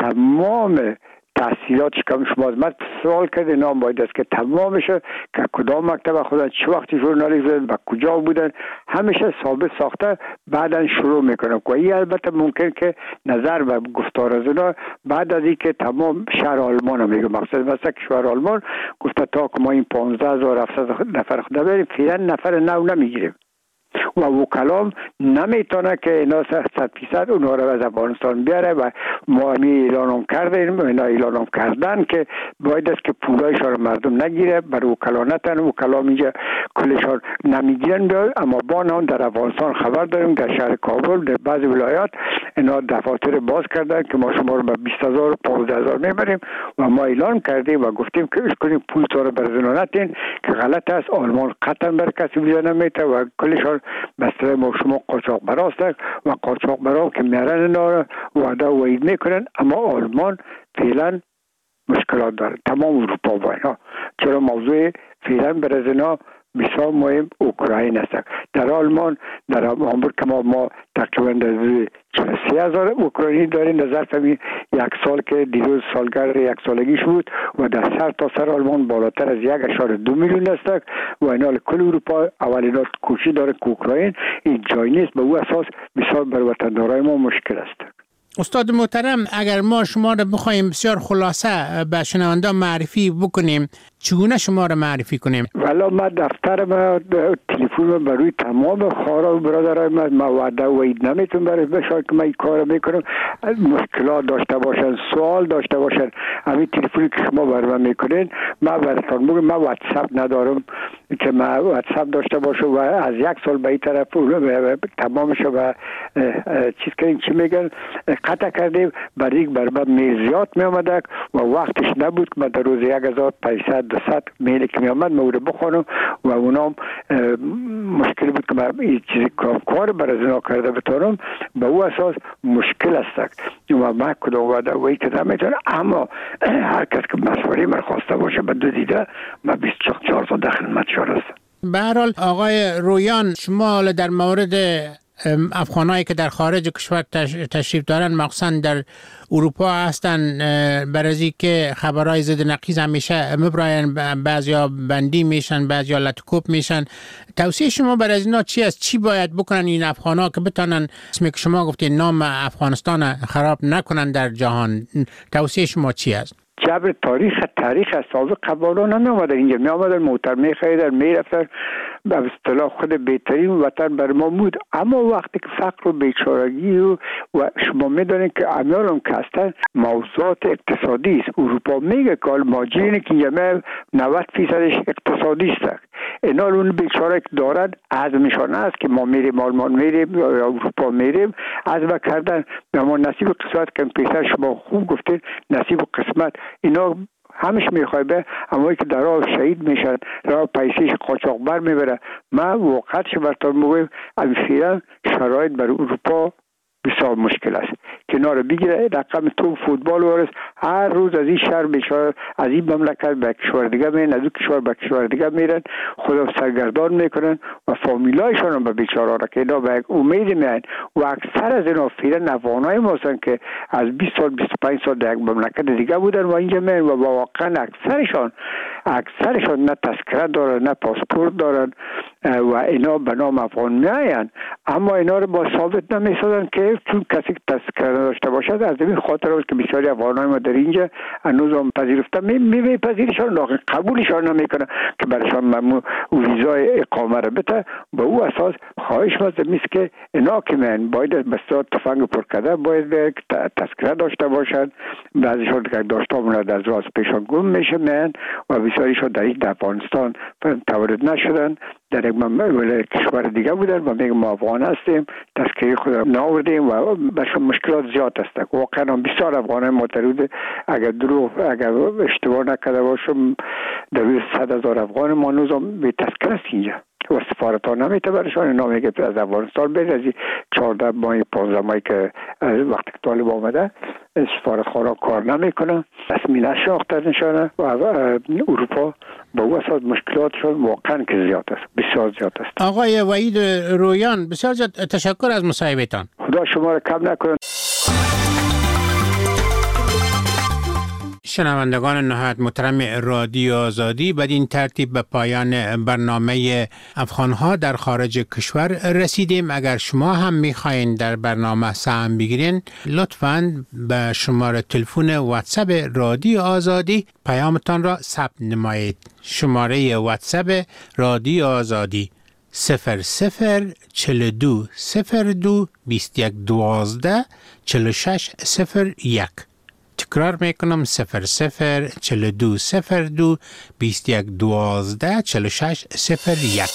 تمام تحصیلات کم شما از من سوال کرده نام باید است که تمام بشه که کدام مکتب خودن چه وقتی ژورنالیست بودن و کجا بودن همیشه ثابت ساخته بعدن شروع میکنن. که این البته ممکن که نظر و گفتار از اینا بعد از اینکه تمام شهر آلمان میگه مقصد مثلا که شهر آلمان گفته تا که ما این پانزده هزار و هفتصد نفر خدا بریم فعلا نفر نو نمیگیریم و وکلام نمیتونه که اینا صد فیصد اونها رو از افغانستان بیاره و ما می اعلانم کردیم اینا اعلانم کردن که باید است که پولایش رو مردم نگیره بر وکلا نتن. وکلام اینجا کلشان نمیگیرن اما با نام در افغانستان خبر داریم در شهر کابل در بعض ولایات اینا دفاتر باز کردن که ما شما رو به بیست هزار و پانزده هزار میبریم و ما اعلان کردیم و گفتیم که اش کنیم پول تو رو برزنو نتین که غلط است. آلمان قطعا بر کسی ویزا نمیته و کلشان بسته ما شما قاچاق براست و قاچاق برا که میرن اینا وعده و وعید میکنن اما آلمان فعلا مشکلات داره تمام اروپا با اینا، چرا موضوع فعلا برای اینا بسیار مهم اوکراین است. در آلمان در همبورگ که ما, ما تقریبا در چهل و سه هزار اوکراینی داریم در ظرف یک سال که دیروز سالگرد یک سالگیش بود و در سر تا سر آلمان بالاتر از یک اشاره دو میلیون است و اینا کل اروپا اولینا کوشش داره که اوکراین این جای نیست. به او اساس بسیار بر وطندارای ما مشکل است. استاد محترم، اگر ما شما رو بخوایم بسیار خلاصه به شنونده معرفی بکنیم چگونه شما رو معرفی کنیم؟ والا ما دفتر ما تلفن ما برای تمام خارا و برادرای ما ما وعده و وعید نمیتون برای بشار که ما این کار میکنم. مشکلات داشته باشن سوال داشته باشن همین تلفنی که شما بر من میکنین ما براتون بگم. ما واتساپ ندارم، که ما واتساپ داشته باشه و از یک سال به این طرف تمامش و چیز کردیم چی میگن قطع کردیم، برای یک برابر میل زیاد می آمده و وقتش نبود که من در روز یک هزار و پانصد دویست میل که می آمد ما رو بخونم و اونام مشکل بود که من این چیزی کار برای از اینا کرده بتانم. به او اساس مشکل است و من کدام وعده و این که نمیتونم، اما هر کس که مشوره من خواسته باشه به دو دیده من بیست و چهار سال در خدمت شما هستم. به هر حال آقای رویان، شما در مورد افغانایی که در خارج کشور تشریف دارن مخصوصا در اروپا هستن، برای که خبرهای ضد نقیض همیشه مبراین، بعضیا بندی میشن، بعضیا لطکوب میشن، توصیه شما برای اینا چی است؟ چی باید بکنن این افغانا که بتونن اسمی که شما گفتید نام افغانستان خراب نکنن در جهان؟ توصیه شما چی است؟ جبر تاریخ تاریخ از سابق قبالا نمی آمدن اینجا، می آمدن موتر می خریدن می رفتن، به اصطلاح خود بهترین وطن بر ما بود. اما وقتی که فقر و بیچارگی و, و شما می دانید که امیالم که هستن موضوعات اقتصادی است. اروپا میگه که ماجرینه که اینجا نود فیصدش اقتصادی است. اینا اون بیچاره که دارن عزمشان است که ما میریم آلمان میریم یا اروپا میریم، عزم کردن به ما نصیب و قسمت که پیسر شما خوب گفتید نصیب و قسمت اینا همش میخوای به، اما که در راه شهید میشن، راه پیسیش قاچاقبر میبره. من واقعا براتون میگم امیفیرا شرایط بر اروپا بسیار مشکل است. کنار بگیره رقم تو فوتبال ورس هر روز از این شهر بیچاره از این مملکت به کشور دیگه میرن، از این کشور به کشور دیگه میرن، خدا سرگردان میکنن و فامیلایشان هم به بیچاره را که اینا به امید میان و اکثر از اینا فیرن افغانای ما هستن که از بیست سال بیست و پنج سال در یک مملکت دیگه بودن و اینجا میان و واقعا اکثرشان اکثرشان نه تذکره دارن نه پاسپورت دارن و اینا به نام افغان میاین، اما اینا رو با ثابت نمیسازن که چون کسی که تذکره داشته باشد. از این خاطر است که بسیاری افغانای ما در اینجا هنوز هم پذیرفته میپذیرشان، لکن قبولشان نمیکنه که برایشان ممنوع ویزای اقامه رو بده. به او اساس خواهش مزد میست که اینا که من باید بسیار تفنگ پر کرده باید تذکره داشته باشد. بعضیشان که داشته آموند از راست پیشان گم میشه من و بسیاریشان در این افغانستان تولد نشدن، در یک مملکت کشور دیگه بودن و میگم ما افغان هستیم، تذکره خود ناوردیم و برشون مشکلات زیاد هست. واقعا بسیار افغان متعدد اگر دروغ اگر اشتباه نکرده باشم در صد هزار افغان ما هنوز به تذکره است اینجا و سفارت ها نمیته برشان. اینا میگه از افغانستان برید، از چهارده ماه پانزده ماهی که وقتی که طالب آمده سفارت خانه کار نمیکنه، رسمی نشناخته نشانه و اروپا با او اساس مشکلاتشون واقعا که زیاد است، بسیار زیاد است. آقای وحید رویان بسیار زیاد تشکر از مصاحبهتان. خدا شما را کم نکنه. شنوندگان نهایت محترم رادیو آزادی، بدین ترتیب به پایان برنامه افغانها در خارج کشور رسیدیم. اگر شما هم میخواین در برنامه سهم بگیرین لطفاً به شماره تلفن واتساپ رادیو آزادی پیامتان را ثبت نمایید. شماره واتساپ رادیو آزادی صفر صفر چهل و دو صفر دو بیست و یک دوازده چهل و شش صفر یک. تکرار میکنم صفر صفر چهل و دو صفر دو بیست و یک دوازده چهل و شش صفر یک.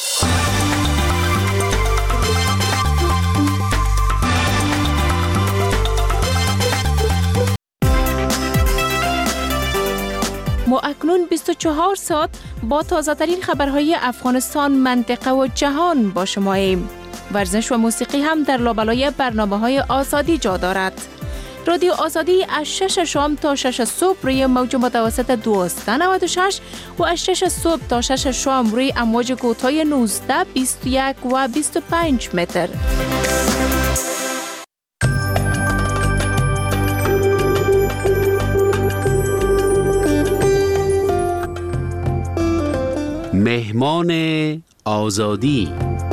ما اکنون بیست و چهار ساعت با تازه ترین خبرهای افغانستان، منطقه و جهان با شماییم. ورزش و موسیقی هم در لابلای برنامه های آزادی جا دارد. رادیو آزادی از شش شام تا شش صبح روی موج متوسط دویست و نود و شش و از شش صبح تا شش شام روی امواج کوتاه نوزده، بیست و یک و بیست و پنج متر. مهمان آزادی.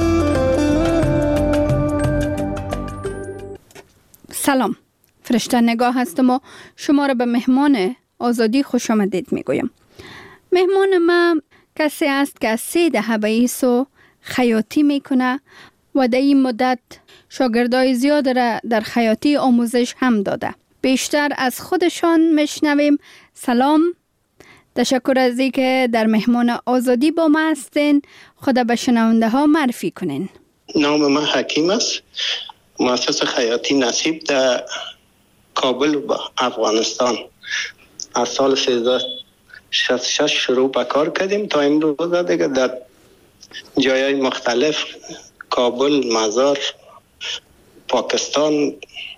سلام، فرشته نگاه هستم و شما را به مهمان آزادی خوش آمدید میگویم. مهمان ما کسی است که از سه دهه به ایسو خیاطی میکنه و در این مدت شاگردای زیاد را در خیاطی آموزش هم داده. بیشتر از خودشان میشنویم. سلام، تشکر از اینکه در مهمان آزادی با ما هستین. خدا به شنونده ها معرفی کنین. نام من حکیم است، مؤسس خیاطی نصیب در کابل و افغانستان. از سال سیزده و شصت و شش شروع به کار کردیم تا امروز دیگه در جایهای مختلف، کابل، مزار، پاکستان،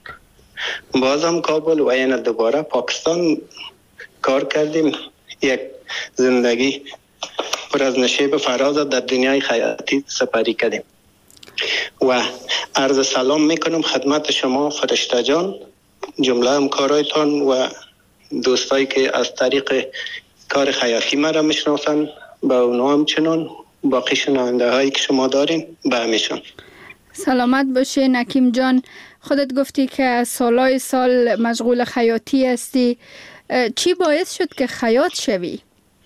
بازم کابل و این دوباره پاکستان کار کردیم. یک زندگی پر از نشیب فراز در دنیای خیاطی سپری کردیم و عرض سلام میکنم خدمت شما فرشته جان، جمله همکارایتان و دوستایی که از طریق کار خیاطی مرا میشناسن، به اونا همچنان باقی شنونده هایی که شما دارین به همیشان. سلامت باشه نکیم جان. خودت گفتی که سالای سال مشغول خیاطی هستی. چی باعث شد که خیاط شوی؟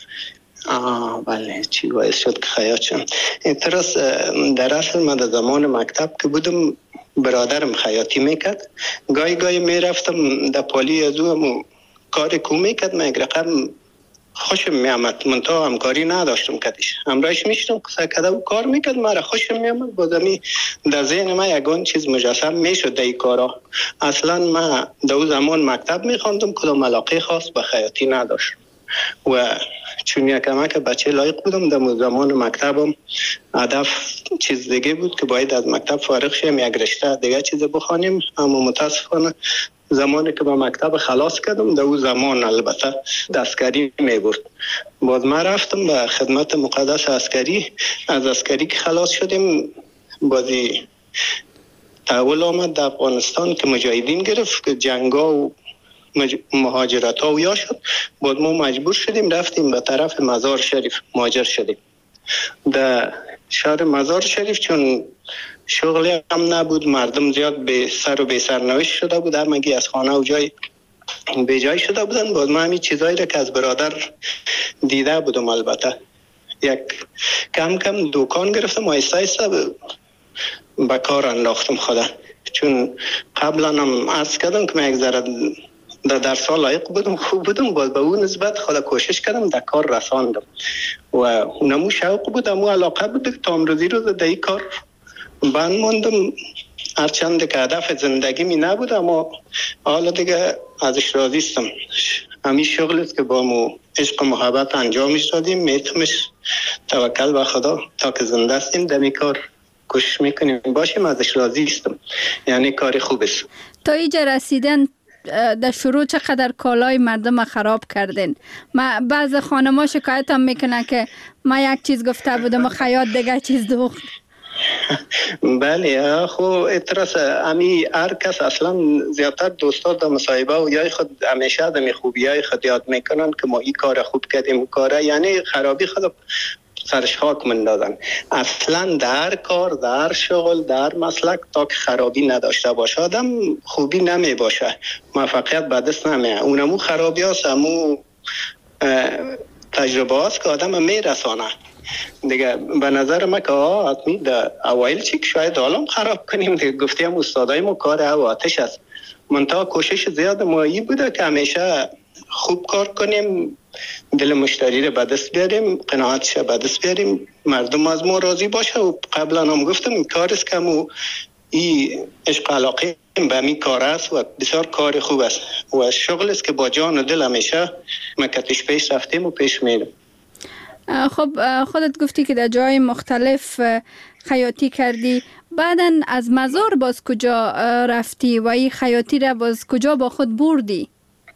آه بله، چی باعث شد که خیاط شم؟ اعتراض در اصل من در زمان مکتب که بودم برادرم خیاطی میکرد، گاهی گاهی میرفتم در پالی از او کار کو میکرد، من یک رقم خوشم میامد، من تا همکاری نداشتم کدیش، همراهش میشتم که کده و کار میکرد، مرا خوشم میامد. بازمی در ذهن من یگان چیز مجسم میشد در این کارا. اصلا من در اون زمان مکتب میخواندم، کدام علاقه خاص به خیاطی نداشتم و چون یکم که بچه لایق بودم، در زمان مکتبم هدف چیز دیگه بود که باید از مکتب فارغ شیم، یک رشته دیگه چیز بخوانیم. اما متاسفانه زمانی که با مکتب خلاص کردم، در اون زمان البته دستکاری می برد. باز من رفتم به خدمت مقدس عسکری. از عسکری که خلاص شدیم، بازی تحول آمد در افغانستان که مجاهدین گرفت، که جنگا و مج... مهاجرت ها و یا شد. باز ما مجبور شدیم رفتیم به طرف مزار شریف مهاجر شدیم. در شهر مزار شریف چون شغلی هم نبود، مردم زیاد به سر و به سرنوشت شده بود، همگی از خانه و جای به جای شده بودن. باز من همین چیزایی را که از برادر دیده بودم، البته یک کم کم دکان گرفتم و ایسته ایسته به کار انداختم خدا. چون قبلا هم عرض کردم که من یک ذره در درس ها لایق بودم، خوب بودم، باز به اون نسبت خدا کوشش کردم در کار رساندم و اونمو شوق بود، امو علاقه بود تا امروزی روز در این کار بند ماندم. هرچند که هدف زندگی می نبود، اما حالا دیگه ازش راضی استم. همین شغل است که با مو عشق و محبت انجامش دادیم، میتمش توکل به خدا تا که زنده استیم در این کار کوشش میکنیم باشیم، ازش راضی استم. یعنی کار خوب است. تا اینجا رسیدن در شروع چقدر کالای مردم خراب کردین؟ ما بعض خانما شکایت هم میکنن که ما یک چیز گفته بودم و خیاط دیگه چیز دوخت. بله، خو اعتراض امی هر کس اصلا زیادتر دوستا در مصاحبه و یا خود همیشه دمی خوبی های خود یاد میکنن که ما این کار خوب کردیم، کاره یعنی خرابی خود سرش خاک مندازن. اصلا در کار، در شغل، در مسلک تا که خرابی نداشته باشه آدم خوبی نمی باشه، موفقیت به دست نمیه. اونمو خرابی هست، امو تجربه هست که آدم میرسانه دیگه. به نظر من که حتمی در اوایل چی که شاید حالا خراب کنیم دیگه، گفتیم استادای ما کار او آتش است. منتها کوشش زیاد مایی بوده که همیشه خوب کار کنیم، دل مشتری رو به دست بیاریم، قناعتش به دست بیاریم، مردم از ما راضی باشه. و قبلا هم گفتم این کار است که مو این عشق علاقه به می کار است و بسیار کار خوب است و شغل است که با جان و دل همیشه مکتش پیش رفتیم و پیش میریم. خب خودت گفتی که در جای مختلف خیاطی کردی، بعداً از مزار باز کجا رفتی و این خیاطی را باز کجا با خود بردی؟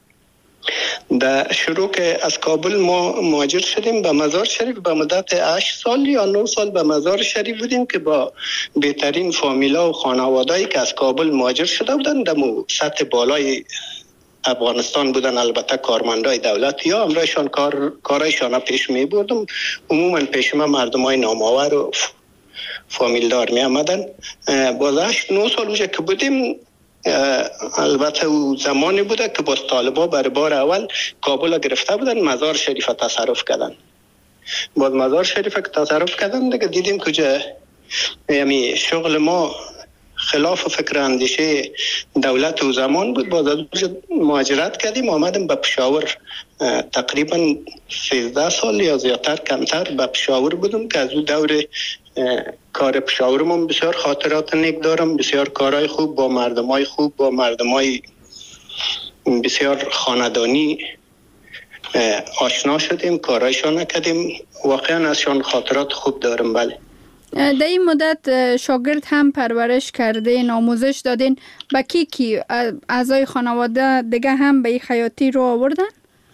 در شروع که از کابل ما مهاجر شدیم به مزار شریف، به مدت هشت سال یا نه سال به مزار شریف بودیم که با بهترین فامیلا و خانوادهایی که از کابل مهاجر شده بودن در سطح بالای افغانستان بودن، البته کارمندای دولتی ها همراهشان کار کارایشان پیش می بردم. عموما پیش ما مردمای نامآور و فامیلدار می آمدن. باز هشت نه سال اونجا که بودیم، البته او زمانی بوده که با طالبا برای بار اول کابل گرفته بودن، مزار شریف تصرف کردن. باز مزار شریف که تصرف کردن دیگه دیدیم کجا یعنی شغل ما خلاف فکر اندیشه دولت و زمان بود. باز از مهاجرت کردیم آمدیم به پشاور. تقریبا سیزده سال یا زیادتر کمتر به پشاور بودم که از اون دور کار پشاورم بسیار خاطرات نیک دارم. بسیار کارهای خوب با مردمای خوب، با مردمای بسیار خاندانی آشنا شدیم، کارایشان نکردیم. واقعا ازشان خاطرات خوب دارم. بله. در این مدت شاگرد هم پرورش کردین، آموزش دادین. با کی کی اعضای خانواده دیگه هم به این خیاطی رو آوردن؟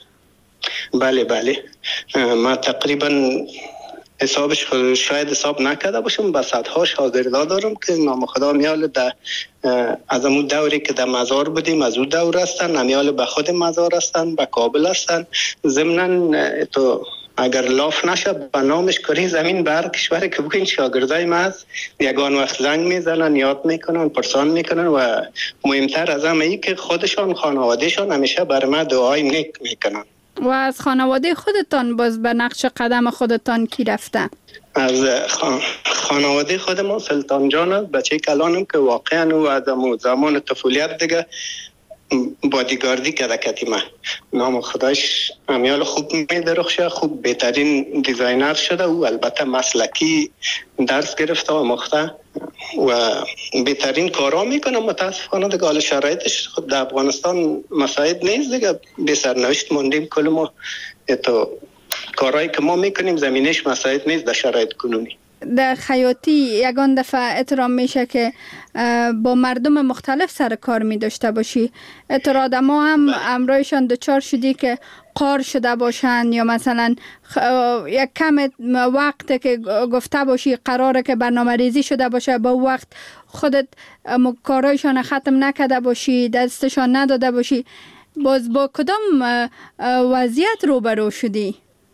بله بله، ما تقریبا حسابش شاید حساب نکرده باشم، به صدها شاگردا دارم که نام خدا میال در از اون دوری که در مزار بودیم از اون دور هستن، امیال به خود مزار هستن، به کابل هستن. ضمناً تو اگر لاف نشه به نامش کاری زمین بر کشور که بگین شاگردای ما از یگان وقت زنگ میزنن، یاد میکنن، پرسان میکنن و مهمتر از همه ای که خودشان خانوادهشان همیشه بر ما دعای نیک میکنن. و از خانواده خودتان باز به نقش قدم خودتان کی رفته؟ از خان... خانواده خودمان سلطان جان است، بچه کلانم که واقعا او از زمان طفولیت دیگه بادیگاردی کرده کتیمه. نام خدایش امیال خوب می درخشه، خوب بهترین دیزاینر شده. او البته مسلکی درس گرفته و مخته و بهترین کارا میکنه. متاسفانه دیگه حال شرایطش خود در افغانستان مساعد نیست دیگه، به سرنوشت موندیم. کل ما تو کارهایی که ما میکنیم زمینش مساعد نیست در شرایط کنونی. در خیاطی یگان دفعه احترام میشه که با مردم مختلف سر کار می داشته باشی. اعتراض ما هم امرایشان دچار شدی که قار شده باشن یا مثلا یک کم وقت که گفته باشی قراره که برنامه ریزی شده باشه با وقت خودت کارایشان ختم نکرده باشی، دستشان نداده باشی. باز با کدام وضعیت روبرو شدی؟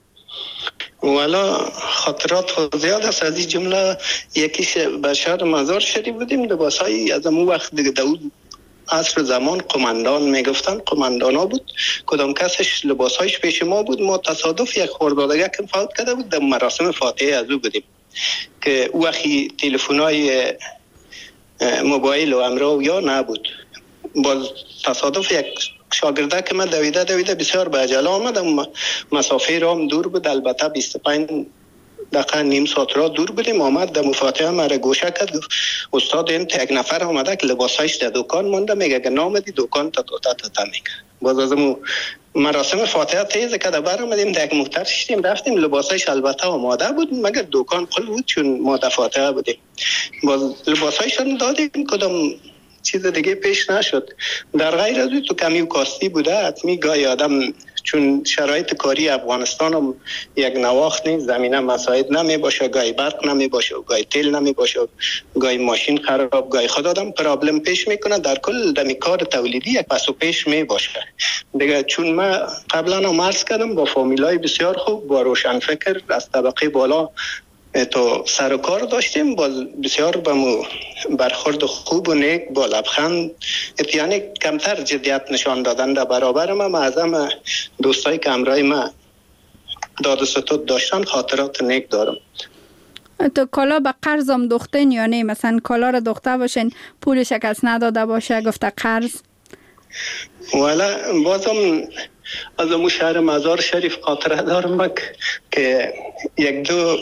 والا خاطرات زیاد است. از این جمله یکیش به شهر مزار شریف بودیم. لباسایی از اون وقت دیگه داود عصر زمان قماندان میگفتن، قماندان ها بود، کدام کسش لباسایش پیش ما بود. ما تصادف یک خوردادگه که فوت کرده بود در مراسم فاتحه از او بودیم که او وقتی تلفن‌های موبایل و امرو یا نبود. باز تصادف یک شاگرده که من دویده دویده بسیار به عجله آمدم. مسافه رام دور بود، البته بیست و پنج دقیقه نیم ساعت را دور بودیم. آمد در مفاتحه مرا گوشه کرد، استاد این یک نفر آمده که لباسایش در دکان مونده، میگه که نامدی دکان تا تا تا تا میگه. باز از مراسم فاتحه تیز که در بر آمدیم در یک موتر شدیم رفتیم. لباسایش البته آماده بود مگر دکان قفل بود چون ما در فاتحه بودیم. باز لباسایشون دادیم، کدام چیز دیگه پیش نشد. در غیر از تو کمی و کاستی بوده. حتمی گاهی آدم چون شرایط کاری افغانستان هم یک نواخت نیست، زمینه مساعد نمی باشه، گاهی برق نمی باشه، گاهی تیل نمی باشه، گاهی ماشین خراب، گاهی خود آدم پرابلم پیش میکنه. در کل دمی کار تولیدی یک پس و پیش می باشه دیگه. چون من قبلا هم عرض کردم با فامیلای بسیار خوب، با روشنفکر از طبقه بالا تو سر و کار داشتیم. باز بسیار با مو برخورد خوب و نیک با لبخند، یعنی کمتر جدیت نشان دادن در برابر ما. معظم دوستایی که همراه ما داد و ستود داشتن خاطرات نیک دارم. تو کالا به قرض هم دوختین یا نه؟ مثلا کالا را دوخته باشین پولش کس نداده باشه گفته قرض؟ والا بازم از امو شهر مزار شریف خاطره دارم که یک دو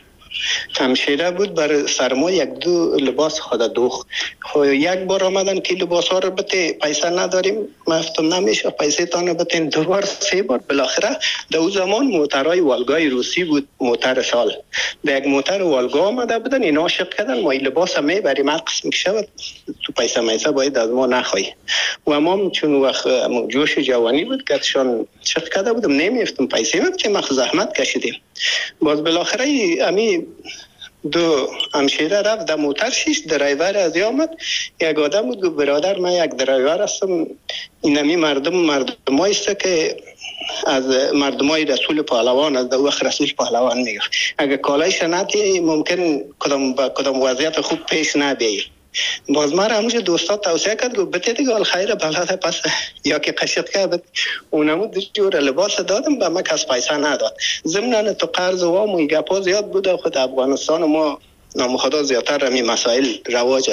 همشیره بود بر سرما یک دو لباس خود دوخ. خو یک بار آمدن که لباس ها رو بته پیسه نداریم، مفتم نمیشه پیسه تانو بتین. دو بار سه بار بالاخره در اون زمان موترهای والگای روسی بود، موتر سال در یک موتر والگا آمده بودن، اینا عاشق کردن ما این لباس هم میبریم هر قسم که شود تو پیسه میسه باید از ما نخوایی. و ما چون وقت جوش جوانی بود کتشان چق کرده بودم نمیفتم پیسه میفتیم مخ زحمت کشیدیم. باز بالاخره امی دو همشیره رفت در موتر شیش درایور از آمد. یک آدم بود گفت برادر من یک درایور هستم، اینمی مردم مردم است که از مردمای رسول پهلوان از دو وقت رسول پهلوان میگه اگه کالایش ندی ممکن کدام با کدام وضعیت خوب پیش نبیه. باز ما را همونجا دوستا توصیه کرد گفت بته دیگه حال خیره بلاده پس یا که قشق کرد اونمو دو جور لباس دادم به ما کس پیسه نداد. ضمناً تو قرض و وام گپا زیاد بوده. خود افغانستان ما نام خدا زیادتر همی مسائل رواج است.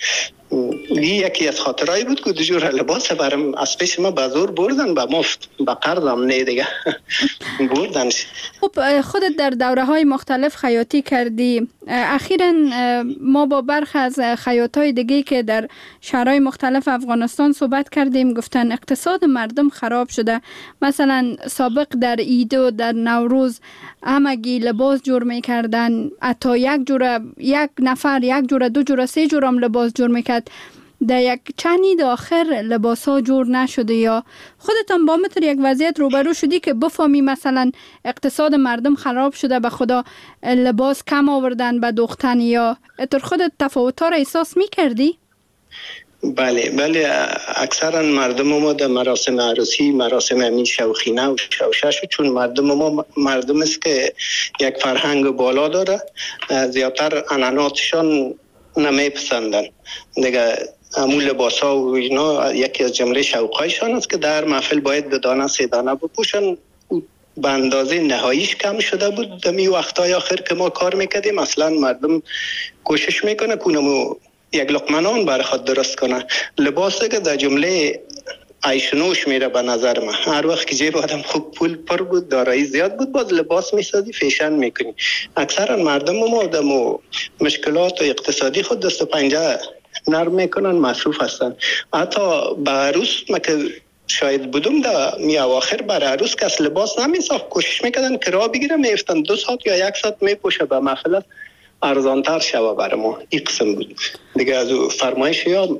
یکی از خاطرایی بود که دو جور لباس برام از پیش ما به زور بردن به مفت به قرضم نه دیگه بردنش. خب خودت در دوره های مختلف خیاطی کردی. اخیراً ما با برخی از خیاطای دیگه که در شهرهای مختلف افغانستان صحبت کردیم گفتن اقتصاد مردم خراب شده. مثلا سابق در عید و در نوروز همگی لباس جور میکردن، حتی یک جوره یک نفر یک جوره دو جوره سه جوره هم لباس جور میکرد. در یک چند عید آخر لباس ها جور نشده. یا خودتان با متر یک وضعیت روبرو شدی که بفهمی مثلا اقتصاد مردم خراب شده به خدا لباس کم آوردن به دوختن، یا اتر خودت تفاوت ها را احساس میکردی؟ بله بله اکثرا مردم ما در مراسم عروسی مراسم همین شوخینه و شوشش، چون مردم ما مردم است که یک فرهنگ بالا داره، زیادتر عنعناتشان نمیپسندن دیگه. امول لباس ها و اینا یکی از جمله شوقایشان است که در محفل باید به دانه سه دانه بپوشن. به اندازه نهاییش کم شده بود در می وقتای آخر که ما کار میکردیم. اصلا مردم کوشش میکنه کنمو یک لقمه نان برای خود درست کنه. لباس که در جمله عیشنوش میره به نظر من. هر وقت که جیب آدم خوب پول پر بود، دارایی زیاد بود، باز لباس میسازی فیشن میکنی. اکثرا مردم ما دمو مشکلات اقتصادی خود دست و پنجه نرم میکنن، مصروف هستن. حتی به عروس ما که شاید بودم در می اواخر برای عروس کس لباس نمیساخت، کوشش میکردن که راه بگیرن میفتن دو ساعت یا یک ساعت میپوشه به محفل ارزانتر شوه برای ما. این قسم بود دیگه. از فرمایش یا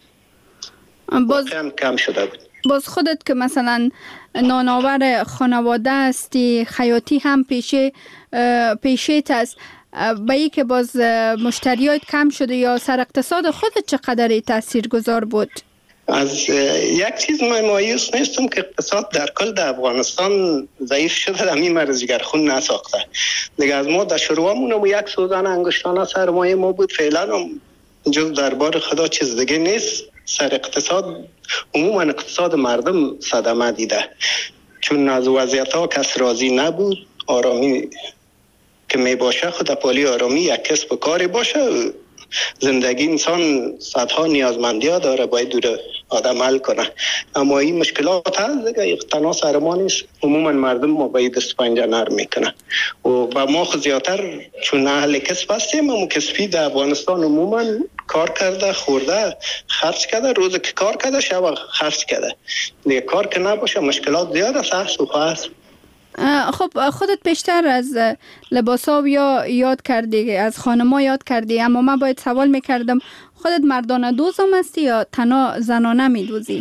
باز کم شده بود. باز خودت که مثلا نانآور خانواده هستی، خیاطی هم پیشه پیشه‌ت است، به ای که باز مشتریات کم شده یا سر اقتصاد خودت چقدر تأثیر گذار بود؟ از یک چیز من مایوس نیستم که اقتصاد در کل در افغانستان ضعیف شده، در می مرز جگرخون نساخته دیگه. از ما در شروعمون یک سوزن انگشتانه سرمایه ما بود، فعلا هم جز دربار خدا چیز دیگه نیست. سر اقتصاد عموما اقتصاد مردم صدمه دیده، چون از وضعیت ها کس راضی نبود. آرامی که می باشه خود پالی آرامی یک کسب و کاری باشه. زندگی انسان صدها نیازمندی ها داره، باید دور آدم حل کنه. اما این مشکلات هست دیگه، تنها سر ما نیست. عموما مردم ما باید دست پنجه نرم میکنه و با ما زیادتر چون اهل کسب هستیم. اما کسبی در افغانستان عموما کار کرده، خورده، خرج کرده، روز که کار کرده شب خرج کرده دیگه. کار که نباشه مشکلات زیاد است و هست. خب خودت بیشتر از لباسا یا یاد کردی، از خانما یاد کردی، اما من باید سوال میکردم خودت مردانه دوز هم هستی یا تنها زنانه میدوزی؟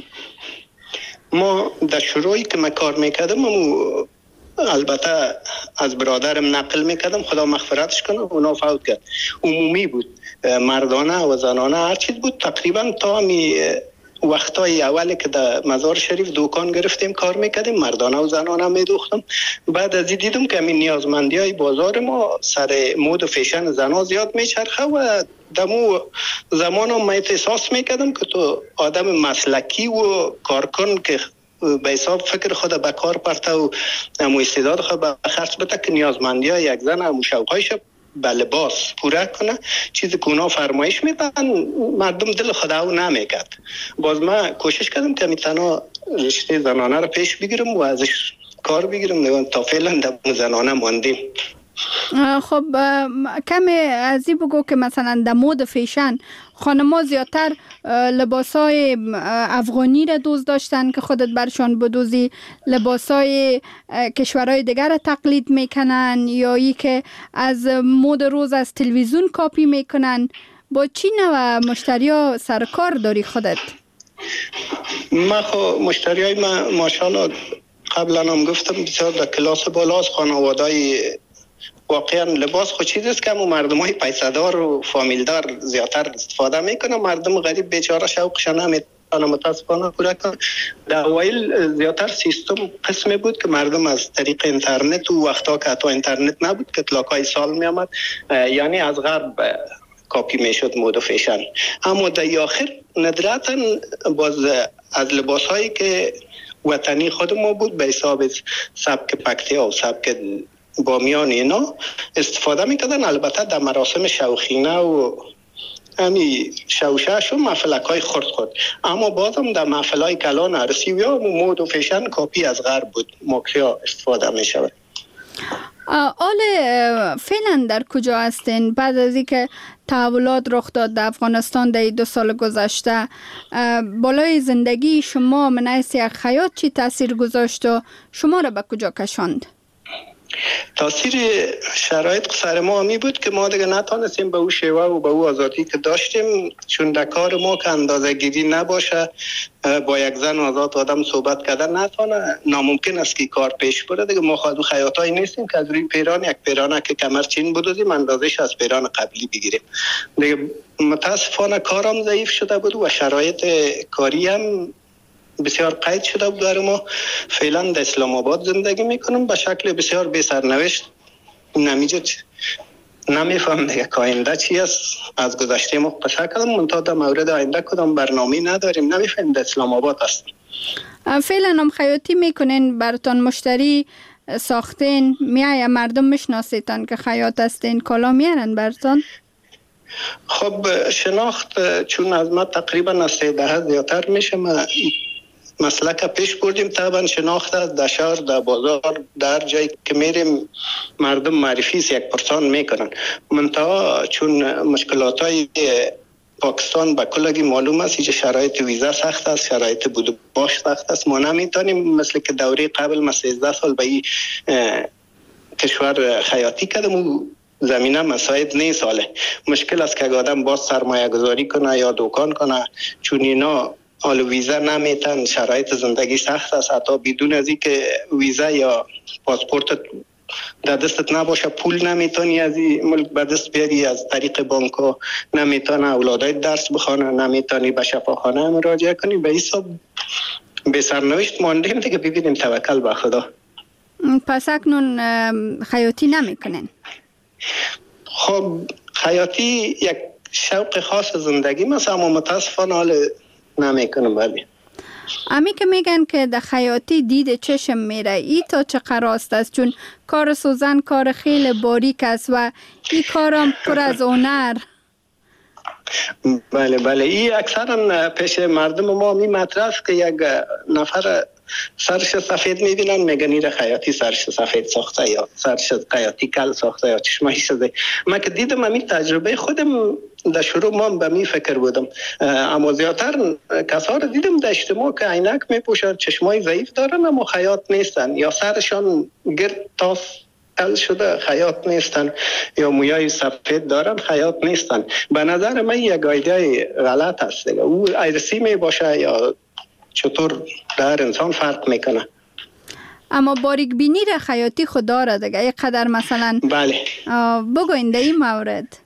ما در شروعی که من کار میکردم البته از برادرم نقل میکردم، خدا مغفرتش کنه، اونا فوت کرد. عمومی بود، مردانه و زنانه هر چیز بود. تقریبا تا می وقتای اولی که در مزار شریف دکان گرفتیم کار میکردیم، مردانه و زنانه میدوختم. بعد از این دیدم که همین نیازمندی های بازار ما سر مود و فیشن زنا زیاد میچرخه و دمو زمان هم من احساس میکردم که تو آدم مسلکی و کارکن که به حساب فکر خود به کار پرته و امو استعداد خود به خرج بده که نیازمندی های یک زن امو شوقایش به لباس پوره کنه، چیزی که اونا فرمایش میدن مردم دل خود او نمیکرد. باز من کوشش کردم که میتنا رشته زنانه رو پیش بگیرم و ازش کار بگیرم. تا فعلا در زنانه ماندیم. خب کمی از این بگو که مثلا در مود فیشن خانم‌ها زیادتر لباسای افغانی را دوست داشتن که خودت برشان بدوزی، لباسای کشورهای دیگر را تقلید میکنن، یا ای که از مود روز از تلویزیون کاپی میکنن. با چی نوع مشتری ها سرکار داری خودت؟ ما خو مشتری های ما ماشاءالله قبلا هم گفتم بسیار در کلاس بالاست. خانوادای واقعا لباس خود چیز است که همون مردم های پیسدار و فامیلدار زیادتر استفاده میکنه. مردم غریب بیچاره شوقش نمیتونه متاسفانه پوره کنه. در اوایل زیادتر سیستم قسمی بود که مردم از طریق اینترنت و وقتا که حتی اینترنت نبود که اطلاق های سال میامد، یعنی از غرب کاپی میشد مود و فیشن. اما در آخر ندرتا باز از لباس هایی که وطنی خود ما بود به حساب سبک پکتیا و سبک بامیان اینا استفاده میکردن. البته در مراسم شوخینه و امی شوشش و مفلک های خرد خود، اما بازم در مفلک های کلان عرصی و یا مود و فیشن کاپی از غرب بود موکیا استفاده می شود. آل فعلا در کجا هستین بعد از اینکه تحولات رخ داد در افغانستان در دو سال گذشته؟ بالای زندگی شما من حیث یک خیاط چی تاثیر گذاشت و شما را به کجا کشاند؟ تاثیر شرایط سر ما همی بود که ما دیگه نتانستیم به او شیوه و به او آزادی که داشتیم، چون در کار ما که اندازه گیری نباشه، با یک زن آزاد آدم صحبت کردن نتانه، ناممکن است که کار پیش بره دیگه. ما خود خیاطایی نیستیم که از روی پیران یک پیرانه که کمرچین بدوزیم اندازش از پیران قبلی بگیریم دیگه. متاسفانه کارم ضعیف شده بود و شرایط کاری هم بسیار قید شده بود در ما. فعلا در اسلام آباد زندگی میکنم به شکل بسیار بی سرنوشت. نمیجه نمیفهم دیگه که آینده چی است. از گذشته مقتصر کردم منتها در مورد آینده کدام برنامه نداریم، نمیفهم در اسلام آباد هستیم. فعلا هم خیاطی میکنین، براتون مشتری ساختین، میای مردم میشناسیتان که خیاط هستین، کالا میارن براتون؟ خب شناخت چون از ما تقریبا از سه دهه زیادتر میشه ما مسلک پیش بردیم. طبعا شناخت از در شهر، در بازار، در جایی که میریم مردم معرفی یک پرسان میکنن. منتها چون مشکلات های پاکستان به کلگی معلوم است که شرایط ویزا سخت است، شرایط بود و باش سخت است، ما نمیتونیم مثل که دوره قبل ما سیزده سال به این کشور خیاطی کردم و زمینه مساعد نیست. حاله مشکل است که آدم باز سرمایه گذاری کنه یا دکان کنه، چون اینا حال ویزا نمیتن، شرایط زندگی سخت است. حتی بدون از اینکه ویزا یا پاسپورت در دستت نباشه پول نمیتونی از این ملک به دست بیاری، از طریق بانک ها نمیتونه اولادای درس بخونه، نمیتونی به شفاخانه مراجعه کنی. به حساب به سرنوشت ماندیم دیگه. ببینیم توکل به خدا. پس اکنون خیاطی نمیکنین؟ خب خیاطی یک شوق خاص زندگی مثلا، اما متاسفانه حال نمیکنم. ولی امی که میگن که در خیاطی دید چشم میره، ای تا چه قراست است؟ چون کار سوزن کار خیلی باریک است و این کارم پر از هنر. بله بله این اکثرا پیش مردم ما می مطرح است که یک نفر سرش سفید میبینن میگن این خیاطی سرش سفید ساخته یا سرش خیاطی کل ساخته یا چشمه شده. من که دیدم همین تجربه خودم در شروع ما به می فکر بودم، اما زیادتر کسا رو دیدم در اجتماع که عینک میپوشن، چشمای ضعیف دارن اما خیاط نیستن، یا سرشان گرد تاس کل شده خیاط نیستن، یا مویای سفید دارن خیاط نیستن. به نظر من یک ایده غلط است. او ایرسی می باشه یا چطور در انسان فرق میکنه. اما باریک بینی را خیاطی خود داره دیگه، یک قدر مثلا بله بگوین در این مورد.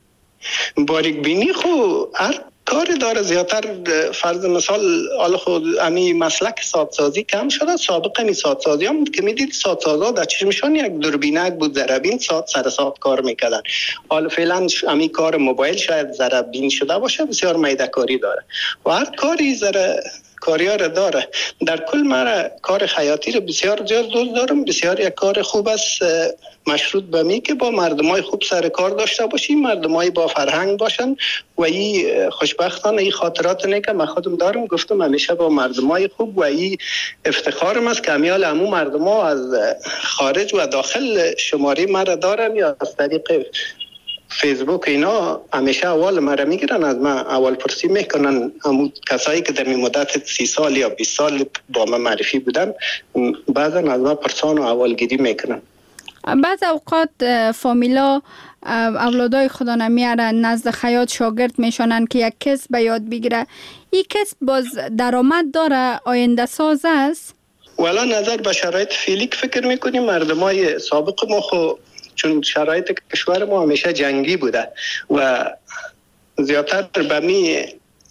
باریک بینی خو هر کاری داره. زیادتر فرض مثال حالا خود امی مسلک سادسازی کم شده. سابقه می سادسازی هم که میدید سادسازا در چشمشان یک دوربینک بود، ذره‌بین ساد سر ساد کار میکردن. حالا فعلا امی کار موبایل شاید ذره‌بین شده باشه، بسیار میده کاری داره و هر کاری ذره کاریا را داره. در کل من کار خیاطی رو بسیار زیاد دوست دارم. بسیار یک کار خوب است، مشروط به می که با مردمای خوب سر کار داشته باشیم، مردمای با فرهنگ باشن و این خوشبختانه این خاطرات نه که من خودم دارم. گفتم همیشه با مردمای خوب و این افتخارم است که امیال همون مردما از خارج و داخل شماره مرا دارن یا از طریق فیسبوک اینا همیشه اول مرا میگیرن، از من اول پرسی میکنن. همون کسایی که در مدت سی سال یا بیست سال با من معرفی بودن بعضا از من پرسان و اولگیری میکنن. بعض اوقات فامیلا اولادای خدا نمیارن نزد خیاط شاگرد میشونن که یک کسب به یاد بگیره. این کسب باز درآمد داره، آینده ساز است؟ والا نظر به شرایط فعلی که فکر میکنیم مردمای سابق ما خو چون شرایط کشور ما همیشه جنگی بوده و زیادتر به می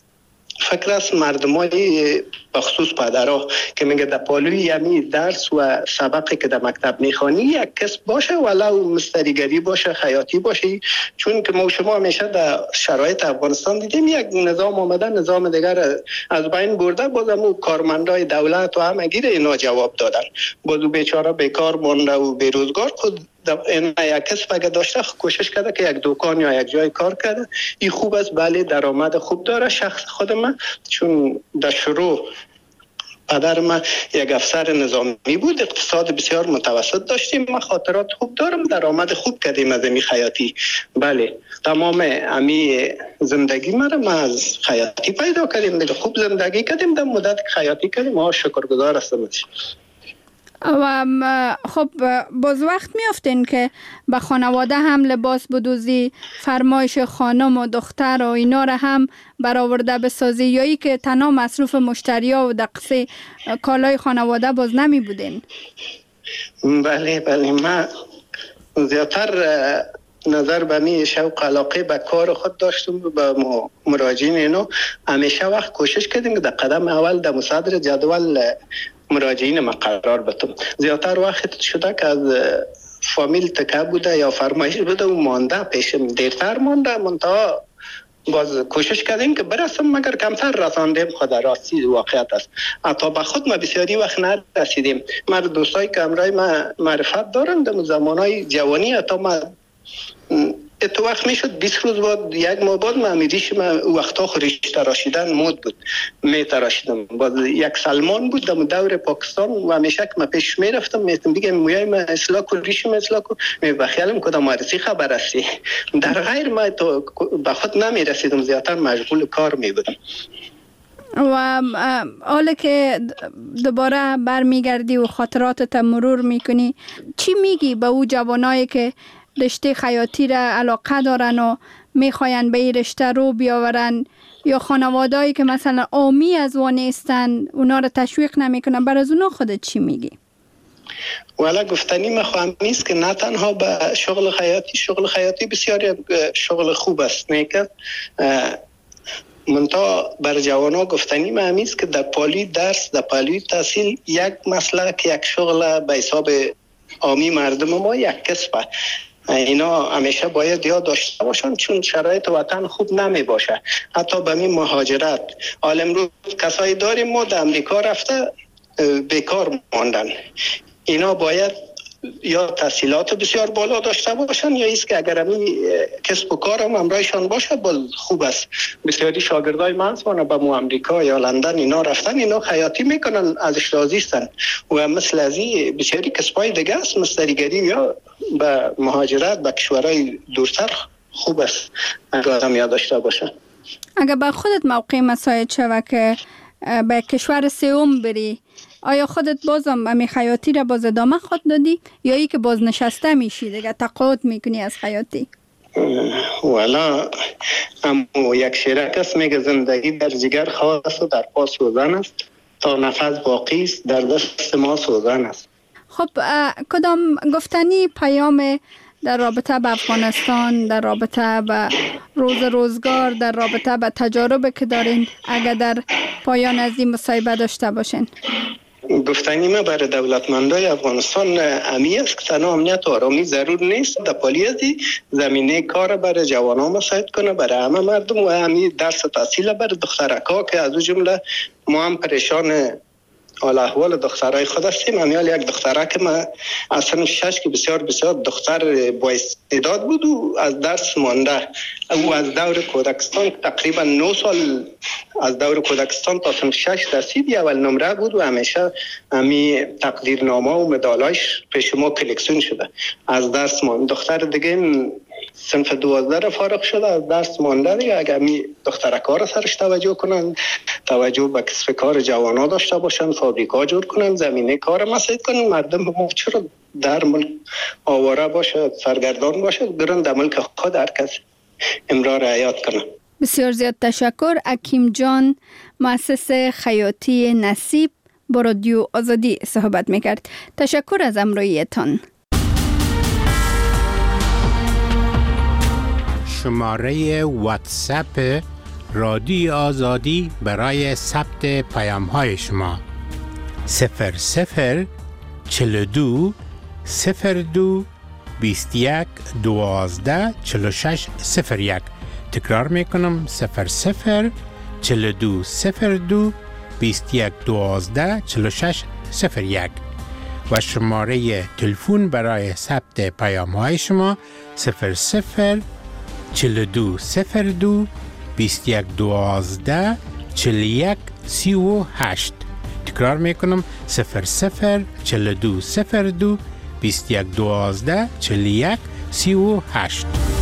فکر است مردمای بخصوص پدرها که میگه در پالوی یمی درس و سبقی که در مکتب میخوانی یک کسب باشه، ولو مستریگری باشه، خیاطی باشه. چون که ما شما همیشه در شرایط افغانستان دیدیم یک نظام آمده نظام دیگر از بین برده، بازم او کارمندای دولت و همه گیر اینا جواب دادن، بازو بیچاره بیکار مانده و بیروزگار. خود این یک کسب اگه داشته کوشش کرده که یک دکان یا یک جای کار کرده، این خوب است. بله درآمد خوب داره. شخص خود من چون در شروع پدر من یک افسر نظامی بود، اقتصاد بسیار متوسط داشتیم، ما خاطرات خوب دارم، درآمد خوب کردیم از این خیاطی. بله تمام امی زندگی من ما از خیاطی پیدا کردیم دیگه، خوب زندگی کردیم در مدت خیاطی کردیم. ما شکرگزار هستم. و خب باز وقت میافتین که به خانواده هم لباس بدوزی، فرمایش خانم و دختر و اینا را هم برآورده بسازی، یا ای که تنها مصروف مشتریا و دقیقه کالای خانواده باز نمی بودین؟ بله بله ما زیادتر نظر به می شوق علاقه به کار خود داشتم، به مراجعین اینو همیشه وقت کوشش کردیم که در قدم اول در مصدر جدول مراجعین ما قرار بدم. زیادتر وقت شده که از فامیل تکه بوده یا فرمایش بوده و مانده پیشم، دیرتر مانده منتها باز کوشش کردیم که برسم مگر کمتر رساندیم. خدا راستی واقعیت است. حتی به خود ما بسیاری وقت نرسیدیم. من دوستایی که امرای ما معرفت دارم در زمانهای جوانی، حتی ما تو وقت میشد بیست روز بعد یک ماه بعد ما امیدیش ما وقتا خریش تراشیدن مود بود می تراشیدم. باز یک سلمان بود در دور پاکستان و همیشه که ما پیش میرفتم میتونم بگم مویای ما اصلاح کن، ریش ما اصلاح کن، می بخیالم کدام مارسی خبر هستی. در غیر ما تو به خود نمی رسیدم، زیادتر مشغول کار می بودم. و حالا که دوباره برمیگردی و خاطراتت مرور میکنی، چی میگی به او جوانایی که رشته خیاطی را علاقه دارن و میخواین به این رشته رو بیاورن، یا خانوادهایی که مثلا عامی از وان نیستن اونا را تشویق نمیکنن، بر از اونا خودت چی میگی؟ والا گفتنی ما خواهم نیست که نه تنها به شغل خیاطی، شغل خیاطی بسیار شغل خوب است نیکه، منتها بر جوانا گفتنی ما همیست که در پالی درس، در پالی تحصیل یک مسلک، یک شغل به حساب عامی مردم ما یک کسبه. اینا همیشه باید یاد داشته باشن چون شرایط وطن خوب نمی باشه. حتی به می مهاجرت عالم رو کسایی داریم ما در امریکا رفته بیکار ماندن. اینا باید یا تحصیلات بسیار بالا داشته باشن یا ایست که اگر همی کسب و کار هم امرایشان باشه باز خوب است. بسیاری شاگردای من هستن به مو امریکا یا لندن اینا رفتن، اینا خیاطی میکنن، ازش راضی هستن و مثل ازی بسیاری کسبای دیگه است، مستریگری یا به مهاجرت به کشورهای دورتر خوب است اگر آدم یاد داشته باشه. اگر به خودت موقع مساعد شوه که به کشور سوم بری، آیا خودت بازم امی خیاطی را باز ادامه خود دادی یا ای که باز نشسته میشی دیگه تقاعد میکنی از خیاطی؟ والا اما یک شعر کس میگه زندگی در جگر خواست و در پا سوزن است، تا نفس باقی است در دست ما سوزن است. خب کدام گفتنی پیام در رابطه به افغانستان، در رابطه به روز روزگار، در رابطه به تجارب که دارین اگر در پایان از این مصاحبه داشته باشین؟ گفتنی ما برای دولتمندای افغانستان امی است که تنها امنیت و آرامی ضرور نیست، در پالیتی زمینه کار برای جوانان مساعد کنه، برای همه مردم و امی درس تحصیل برای دخترکا که از او جمله ما هم پریشان حال احوال دخترای خود هستیم. امیال یک دختره که ما اصلا شش که بسیار بسیار دختر با استعداد بود و از درس مانده. او از دور کودکستان تقریبا نه سال از دور کودکستان تا سن شش رسید، اول نمره بود و همیشه امی تقدیرنامه و مدالایش پیش ما کلکسیون شده. از درس مانده. دختر دیگه صنف دوازده فارغ شده، از درس مانده دیگه. اگر می دخترکا را سرش توجه کنن، توجه به کسب کار جوانا داشته باشن، فابریکا جور کنن، زمینه کار مساعد کنن، مردم ما چرا در ملک آواره باشه، سرگردان باشه، برن در ملک خود هر کس امرار حیات کنن. بسیار زیاد تشکر. حکیم جان، مؤسس خیاطی نصیب، با رادیو آزادی صحبت میکرد. تشکر از همراهیتان. شماره واتساپ رادیو آزادی برای ثبت پیام های شما صفر صفر چل دو صفر دو بیست یک دوازده چل شش صفر یک. تکرار میکنم صفر صفر چل دو صفر دو بیست یک دوازده چل شش صفر یک. و شماره تلفن برای ثبت پیام های شما صفر صفر چهل و دو صفر دو بیست و یک دوازده چهل و یک سی و هشت. تکرار میکنم صفر صفر چهل و دو صفر دو بیست و یک دوازده چهل و یک سی و هشت.